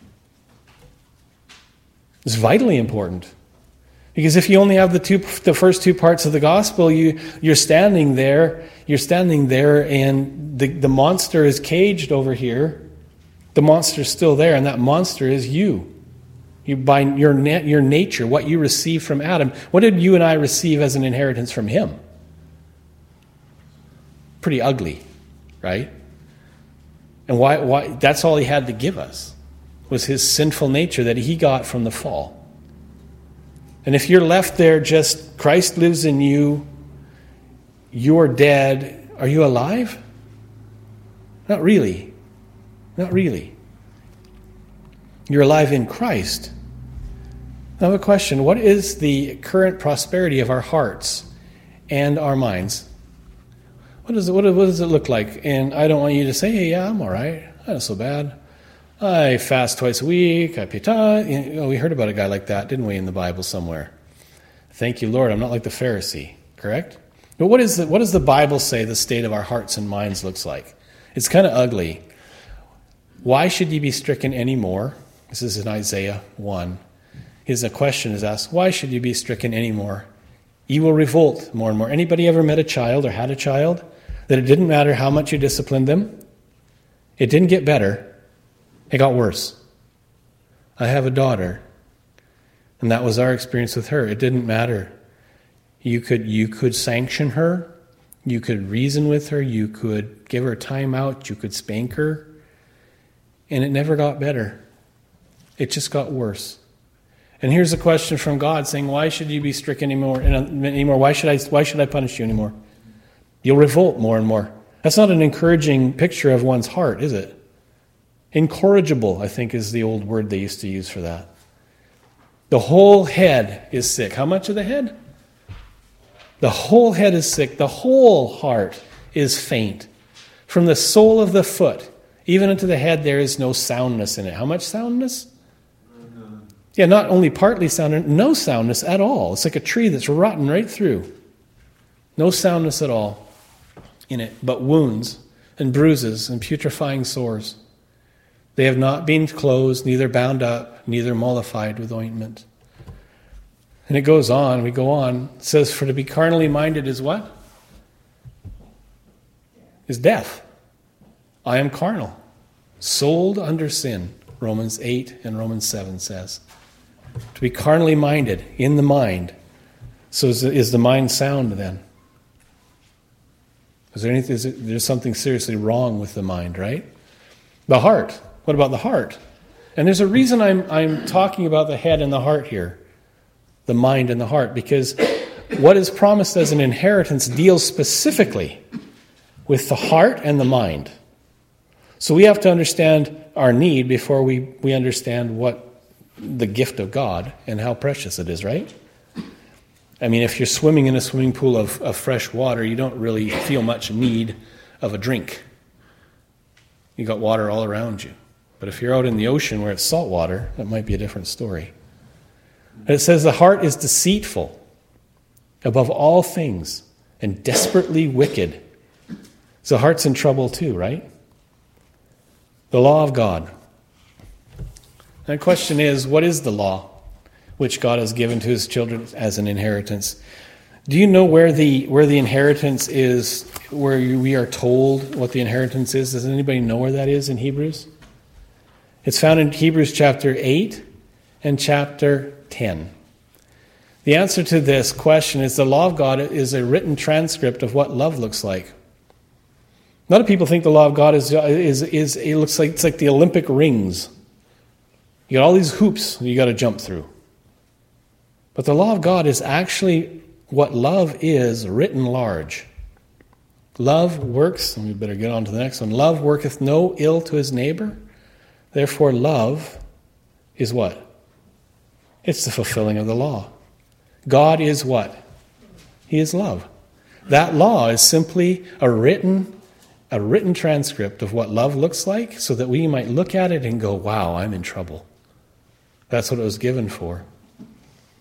It's vitally important. Because if you only have the first two parts of the gospel, you're standing there, and the monster is caged over here. The monster's still there, and that monster is you. You by your nature, what you received from Adam. What did you and I receive as an inheritance from him? Pretty ugly, right? And why that's all he had to give us, was his sinful nature that he got from the fall. And if you're left there just, Christ lives in you, you're dead, are you alive? Not really. Not really. You're alive in Christ. Now I have a question. What is the current prosperity of our hearts and our minds? What does it look like? And I don't want you to say, hey, yeah, I'm all right. Not so bad. I fast twice a week. I pay tithe. We heard about a guy like that, didn't we, in the Bible somewhere? Thank you, Lord. I'm not like the Pharisee, correct? But what does the Bible say the state of our hearts and minds looks like? It's kind of ugly. Why should ye be stricken anymore? This is in Isaiah 1. A question is asked, why should you be stricken anymore? Ye will revolt more and more. Anybody ever met a child or had a child that it didn't matter how much you disciplined them? It didn't get better. It got worse. I have a daughter, and that was our experience with her. It didn't matter. You could sanction her. You could reason with her. You could give her time out. You could spank her. And it never got better. It just got worse. And here's a question from God saying, why should you be stricken anymore? Why should I punish you anymore? You'll revolt more and more. That's not an encouraging picture of one's heart, is it? Incorrigible, I think, is the old word they used to use for that. The whole head is sick. How much of the head? The whole head is sick. The whole heart is faint. From the sole of the foot, even into the head, there is no soundness in it. How much soundness? Yeah, not only partly sound, no soundness at all. It's like a tree that's rotten right through. No soundness at all in it, but wounds and bruises and putrefying sores. They have not been closed, neither bound up, neither mollified with ointment. And it goes on, we go on. It says, for to be carnally minded is what? Is death. I am carnal, sold under sin. Romans 8 and Romans 7 says. To be carnally minded, in the mind. So is the mind sound then? There's something seriously wrong with the mind, right? The heart. What about the heart? And there's a reason I'm talking about the head and the heart here. The mind and the heart. Because what is promised as an inheritance deals specifically with the heart and the mind. So we have to understand our need before we understand what the gift of God and how precious it is, right? I mean, if you're swimming in a swimming pool of fresh water, you don't really feel much need of a drink. You got water all around you. But if you're out in the ocean where it's salt water, that might be a different story. And it says the heart is deceitful above all things and desperately wicked. So the heart's in trouble too, right? The law of God. And the question is, what is the law which God has given to his children as an inheritance? Do you know where the inheritance is, where we are told what the inheritance is? Does anybody know where that is in Hebrews? It's found in Hebrews chapter 8 and chapter 10. The answer to this question is the law of God is a written transcript of what love looks like. A lot of people think the law of God is it looks like it's like the Olympic rings. You got all these hoops you got to jump through. But the law of God is actually what love is written large. Love works, and we better get on to the next one. Love worketh no ill to his neighbor. Therefore, love is what? It's the fulfilling of the law. God is what? He is love. That law is simply a written transcript of what love looks like so that we might look at it and go, wow, I'm in trouble. That's what it was given for.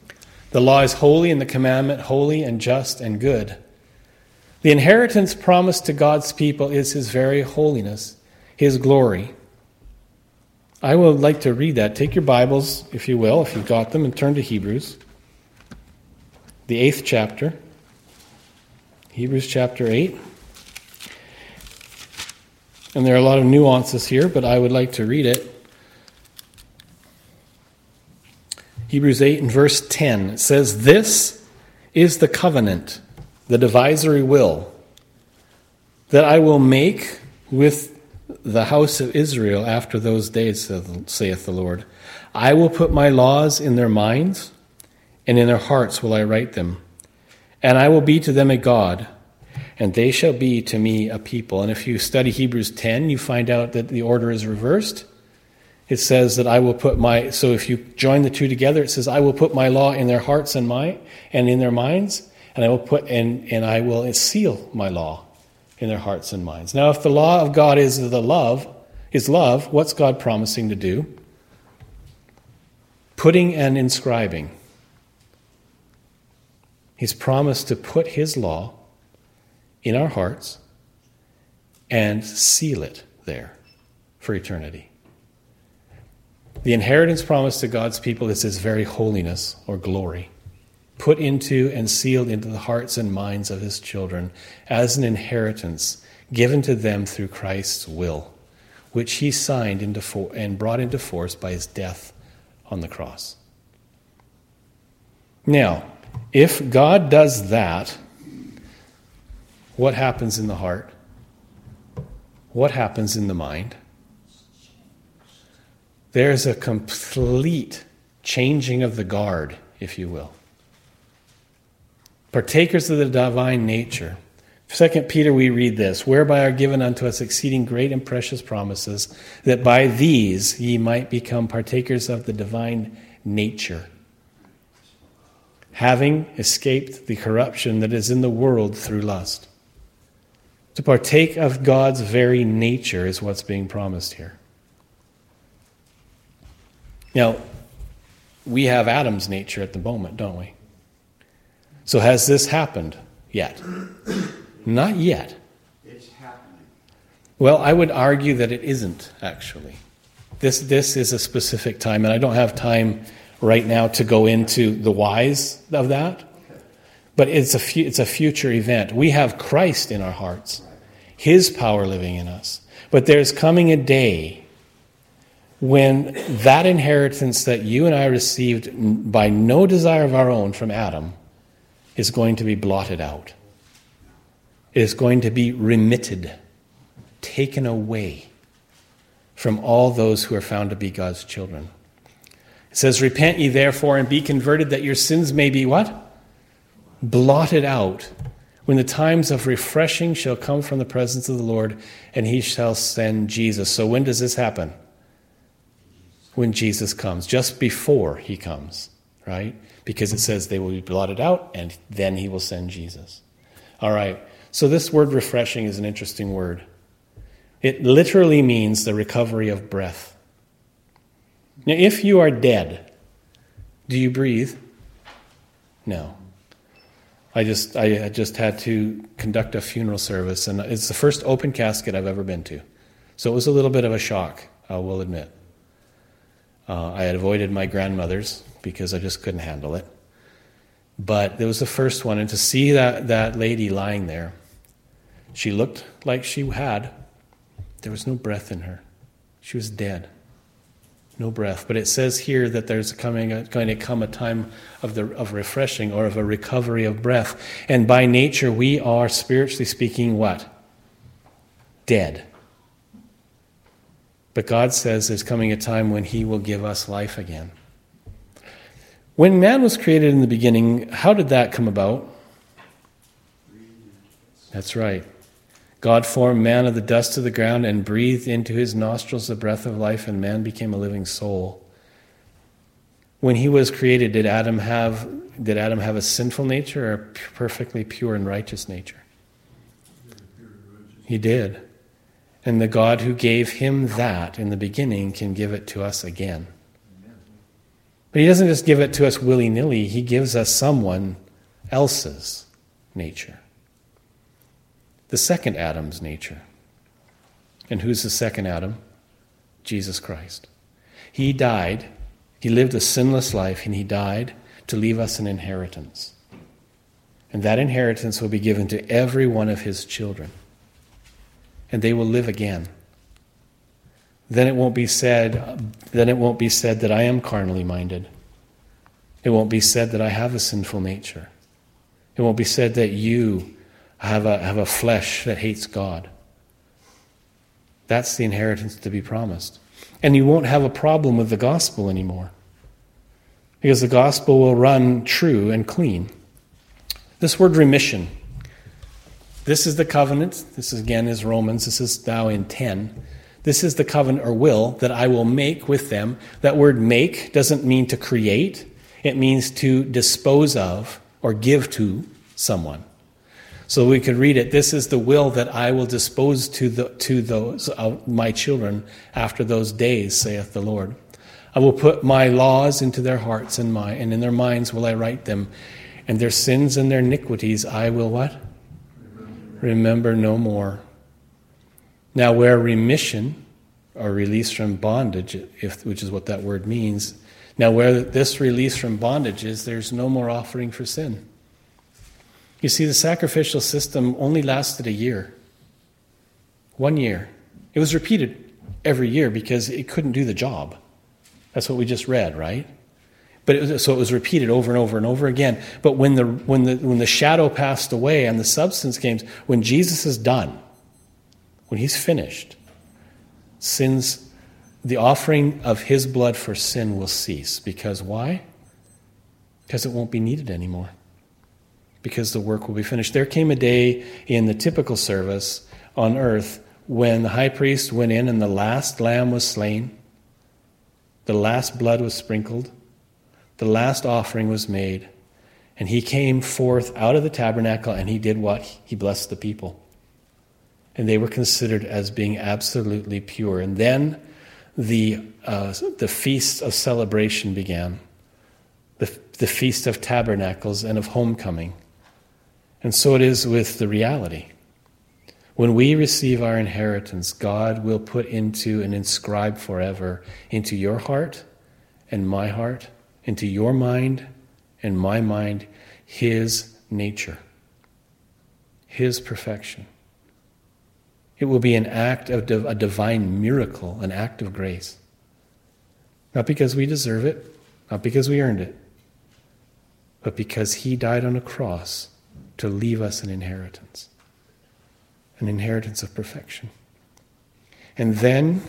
The law is holy and the commandment holy and just and good. The inheritance promised to God's people is his very holiness, his glory. I would like to read that. Take your Bibles, if you will, if you've got them, and turn to Hebrews, the 8th chapter. Hebrews chapter 8. And there are a lot of nuances here, but I would like to read it. Hebrews 8 and verse 10. It says, "This is the covenant, the divisory will, that I will make with the house of Israel after those days, saith the Lord. I will put my laws in their minds, and in their hearts will I write them. And I will be to them a God, and they shall be to me a people." And if you study Hebrews 10, you find out that the order is reversed. It says that I will put my, so if you join the two together, it says, I will put my law in their hearts and in their minds, and I will put, and I will seal my law in their hearts and minds. Now, if the law of God is love, what's God promising to do? Putting and inscribing. He's promised to put his law in our hearts and seal it there for eternity. The inheritance promised to God's people is his very holiness or glory, put into and sealed into the hearts and minds of his children as an inheritance given to them through Christ's will, which he signed and brought into force by his death on the cross. Now, if God does that, what happens in the heart? What happens in the mind? There's a complete changing of the guard, if you will. Partakers of the divine nature. 2 Peter, we read this, "Whereby are given unto us exceeding great and precious promises, that by these ye might become partakers of the divine nature, having escaped the corruption that is in the world through lust." To partake of God's very nature is what's being promised here. Now, we have Adam's nature at the moment, don't we? So has this happened yet? Not yet. It's happening. Well, I would argue that it isn't, actually. This is a specific time, and I don't have time right now to go into the whys of that. But it's a future event. We have Christ in our hearts, his power living in us. But there's coming a day when that inheritance that you and I received by no desire of our own from Adam is going to be blotted out. It is going to be remitted, taken away from all those who are found to be God's children. It says, "Repent ye therefore and be converted, that your sins may be" what? Blotted out, when the times of refreshing shall come from the presence of the Lord, and he shall send Jesus. So when does this happen? When Jesus comes, just before he comes, right? Because it says they will be blotted out, and then he will send Jesus. All right, so this word refreshing is an interesting word. It literally means the recovery of breath. Now, if you are dead, do you breathe? No. I just had to conduct a funeral service, and it's the first open casket I've ever been to. So it was a little bit of a shock, I will admit. I had avoided my grandmother's because I just couldn't handle it. But it was the first one, and to see that lady lying there, she looked like there was no breath in her. She was dead. No breath. But it says here that there's going to come a time of refreshing, or of a recovery of breath. And by nature, we are, spiritually speaking, what? Dead. But God says there's coming a time when he will give us life again. When man was created in the beginning, how did that come about? That's right. God formed man of the dust of the ground and breathed into his nostrils the breath of life, and man became a living soul. When he was created, did Adam have a sinful nature or a perfectly pure and righteous nature? He did. And the God who gave him that in the beginning can give it to us again. But he doesn't just give it to us willy-nilly. He gives us someone else's nature. The second Adam's nature. And who's the second Adam? Jesus Christ. He died. He lived a sinless life, and he died to leave us an inheritance. And that inheritance will be given to every one of his children. And they will live again. Then it won't be said that I am carnally minded. It won't be said that I have a sinful nature. It won't be said that you have a flesh that hates God. That's the inheritance to be promised. And you won't have a problem with the gospel anymore, because the gospel will run true and clean. This word remission, this is the covenant. This again is Romans. This is now in 10. This is the covenant or will that I will make with them. That word make doesn't mean to create. It means to dispose of or give to someone. So we could read it, this is the will that I will dispose to those of my children after those days, saith the Lord. I will put my laws into their hearts and in their minds will I write them. And their sins and their iniquities I will what? Remember no more. Now where remission, or release from bondage, which is what that word means, now where this release from bondage is, there's no more offering for sin. You see, the sacrificial system only lasted a year. 1 year. It was repeated every year because it couldn't do the job. That's what we just read, right? So it was repeated over and over and over again. But when the shadow passed away and the substance came, when Jesus is done, when he's finished, the offering of his blood for sin will cease. Because why? Because it won't be needed anymore. Because the work will be finished. There came a day in the typical service on earth when the high priest went in and the last lamb was slain, the last blood was sprinkled, the last offering was made, and he came forth out of the tabernacle and he did what? He blessed the people. And they were considered as being absolutely pure. And then the feast of celebration began, the feast of tabernacles and of homecoming. And so it is with the reality. When we receive our inheritance, God will put into and inscribe forever into your heart and my heart, into your mind and my mind, his nature, his perfection. It will be an act of a divine miracle, an act of grace. Not because we deserve it, not because we earned it, but because he died on a cross to leave us an inheritance of perfection. And then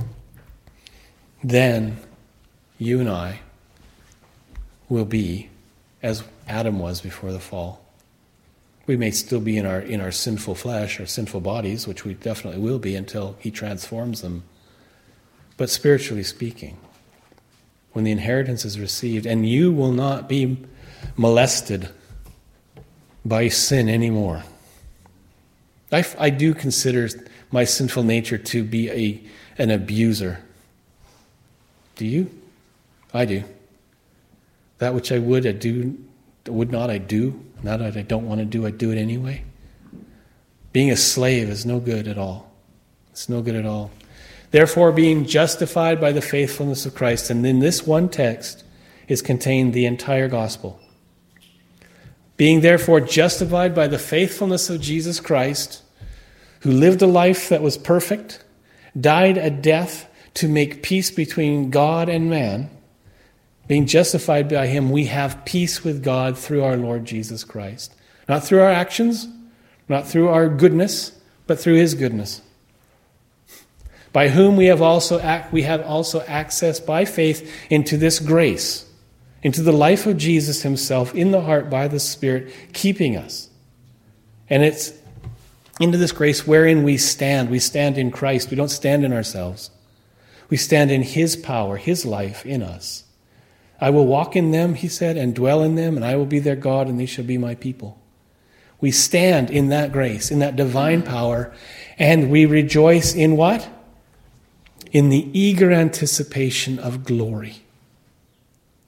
you and I will be as Adam was before the fall. We may still be in our sinful flesh, our sinful bodies, which we definitely will be until he transforms them. But spiritually speaking, when the inheritance is received, and you will not be molested by sin anymore. I do consider my sinful nature to be an abuser. Do you? I do. That which I would not I do. Not that I don't want to do, I do it anyway. Being a slave is no good at all. It's no good at all. Therefore, being justified by the faithfulness of Christ, and in this one text is contained the entire gospel. Being therefore justified by the faithfulness of Jesus Christ, who lived a life that was perfect, died a death to make peace between God and man. Being justified by him, we have peace with God through our Lord Jesus Christ. Not through our actions, not through our goodness, but through his goodness. By whom we have also access by faith into this grace, into the life of Jesus himself in the heart by the Spirit, keeping us. And it's into this grace wherein we stand. We stand in Christ. We don't stand in ourselves. We stand in his power, his life in us. I will walk in them, he said, and dwell in them, and I will be their God, and they shall be my people. We stand in that grace, in that divine power, and we rejoice in what? In the eager anticipation of glory.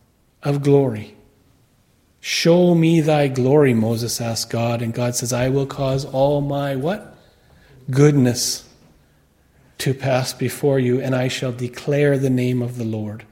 of glory. Show me thy glory, Moses asked God, and God says, I will cause all my what? Goodness to pass before you, and I shall declare the name of the Lord.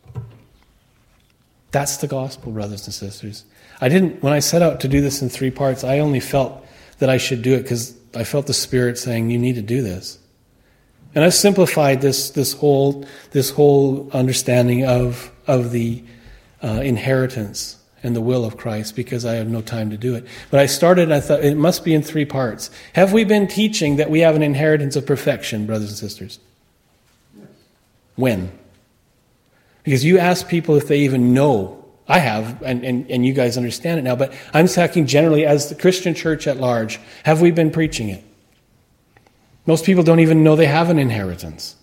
That's the gospel, brothers and sisters. When I set out to do this in 3 parts, I only felt that I should do it because I felt the Spirit saying, you need to do this. And I've simplified this whole understanding of the inheritance and the will of Christ because I have no time to do it. But I started and I thought it must be in 3 parts. Have we been teaching that we have an inheritance of perfection, brothers and sisters? Yes. When? Because you ask people if they even know. I have, and you guys understand it now, but I'm talking generally as the Christian church at large. Have we been preaching it? Most people don't even know they have an inheritance.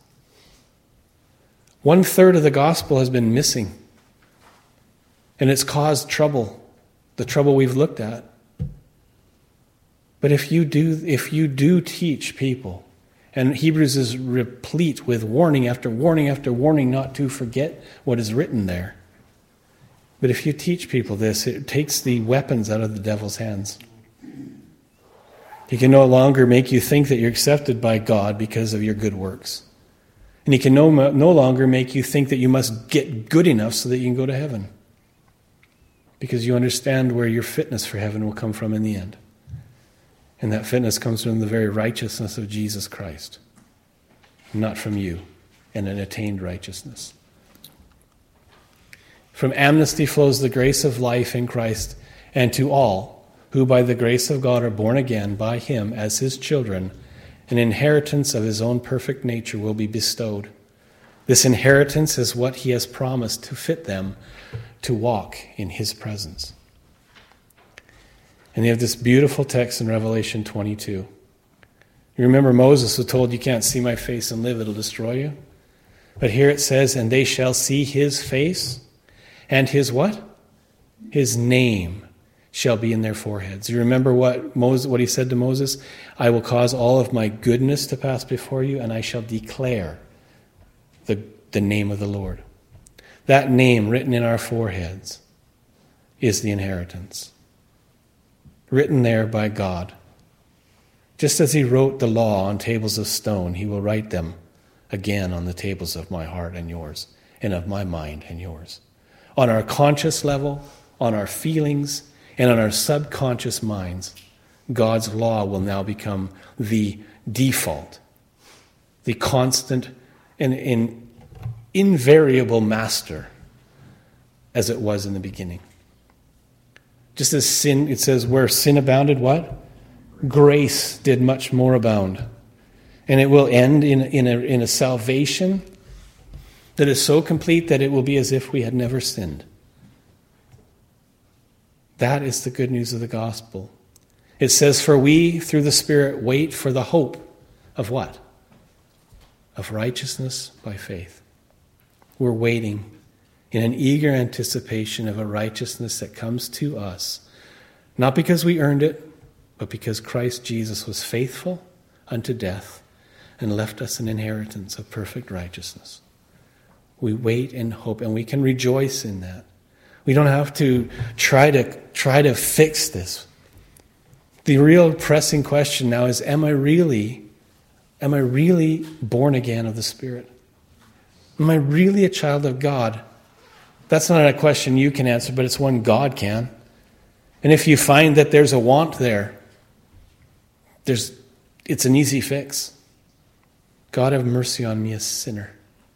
1/3 of the gospel has been missing. And it's caused trouble, the trouble we've looked at. But if you do teach people, and Hebrews is replete with warning after warning after warning not to forget what is written there. But if you teach people this, it takes the weapons out of the devil's hands. He can no longer make you think that you're accepted by God because of your good works. And he can no longer make you think that you must get good enough so that you can go to heaven. Because you understand where your fitness for heaven will come from in the end. And that fitness comes from the very righteousness of Jesus Christ, not from you, and an attained righteousness. From amnesty flows the grace of life in Christ, and to all who by the grace of God are born again by him as his children, an inheritance of his own perfect nature will be bestowed. This inheritance is what he has promised to fit them to walk in his presence. And you have this beautiful text in Revelation 22. You remember Moses was told, you can't see my face and live, it'll destroy you. But here it says, and they shall see his face, and his what? His name shall be in their foreheads. You remember what he said to Moses? I will cause all of my goodness to pass before you, and I shall declare the name of the Lord. That name written in our foreheads is the inheritance. Written there by God. Just as he wrote the law on tables of stone, he will write them again on the tables of my heart and yours, and of my mind and yours. On our conscious level, on our feelings, and on our subconscious minds, God's law will now become the default, the constant and invariable master as it was in the beginning. Just as sin, it says, where sin abounded, what? Grace did much more abound. And it will end in a salvation that is so complete that it will be as if we had never sinned. That is the good news of the gospel. It says, for we, through the Spirit, wait for the hope of what? Of righteousness by faith. We're waiting in an eager anticipation of a righteousness that comes to us, not because we earned it, but because Christ Jesus was faithful unto death and left us an inheritance of perfect righteousness. We wait in hope, and we can rejoice in that. We don't have to try to fix this. The real pressing question now is, am I really born again of the Spirit? Am I really a child of God? That's not a question you can answer, but it's one God can. And if you find that there's a want there, it's an easy fix. God have mercy on me, a sinner.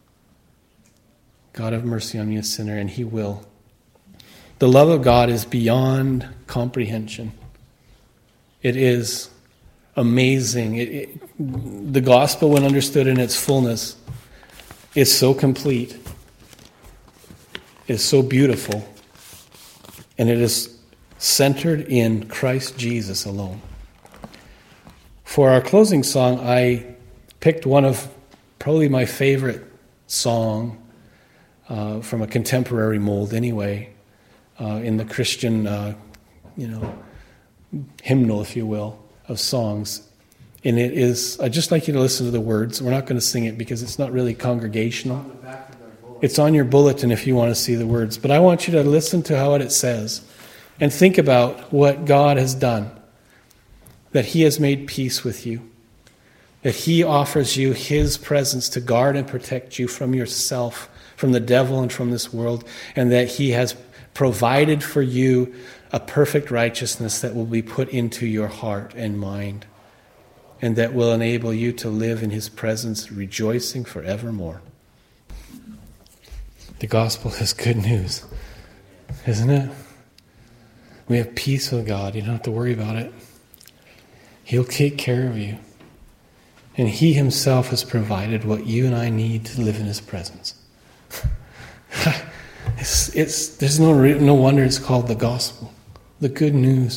God have mercy on me, a sinner, and he will. The love of God is beyond comprehension. It is amazing. The gospel, when understood in its fullness, is so complete, is so beautiful, and it is centered in Christ Jesus alone. For our closing song, I picked one of probably my favorite song from a contemporary mold anyway, in the Christian, hymnal, if you will, of songs. And it is, I'd just like you to listen to the words. We're not going to sing it because it's not really congregational. It's on your bulletin if you want to see the words. But I want you to listen to what it says and think about what God has done. That He has made peace with you. That He offers you His presence to guard and protect you from yourself, from the devil and from this world. And that He has provided for you a perfect righteousness that will be put into your heart and mind. And that will enable you to live in His presence, rejoicing forevermore. The gospel is good news, isn't it? We have peace with God. You don't have to worry about it. He'll take care of you. And He Himself has provided what you and I need to live in His presence. There's no wonder it's called the gospel, the good news.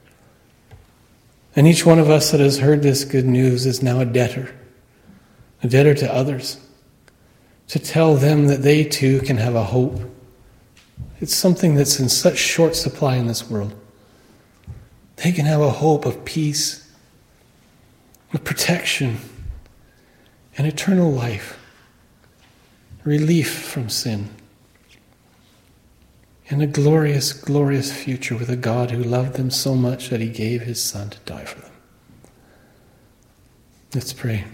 And each one of us that has heard this good news is now a debtor to others, to tell them that they too can have a hope. It's something that's in such short supply in this world. They can have a hope of peace, of protection, and eternal life, relief from sin, and a glorious, glorious future with a God who loved them so much that He gave His Son to die for them. Let's pray.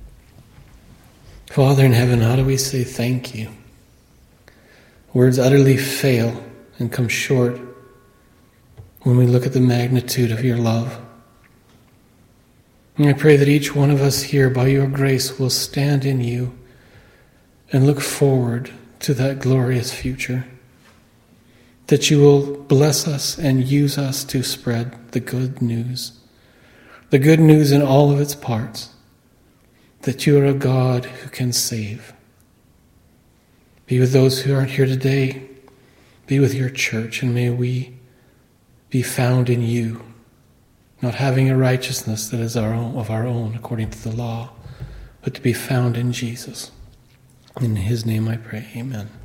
Father in heaven, how do we say thank you? Words utterly fail and come short when we look at the magnitude of your love. And I pray that each one of us here, by your grace, will stand in you and look forward to that glorious future. That you will bless us and use us to spread the good news in all of its parts, that you are a God who can save. Be with those who aren't here today. Be with your church, and may we be found in you, not having a righteousness that is of our own according to the law, but to be found in Jesus. In His name I pray, amen.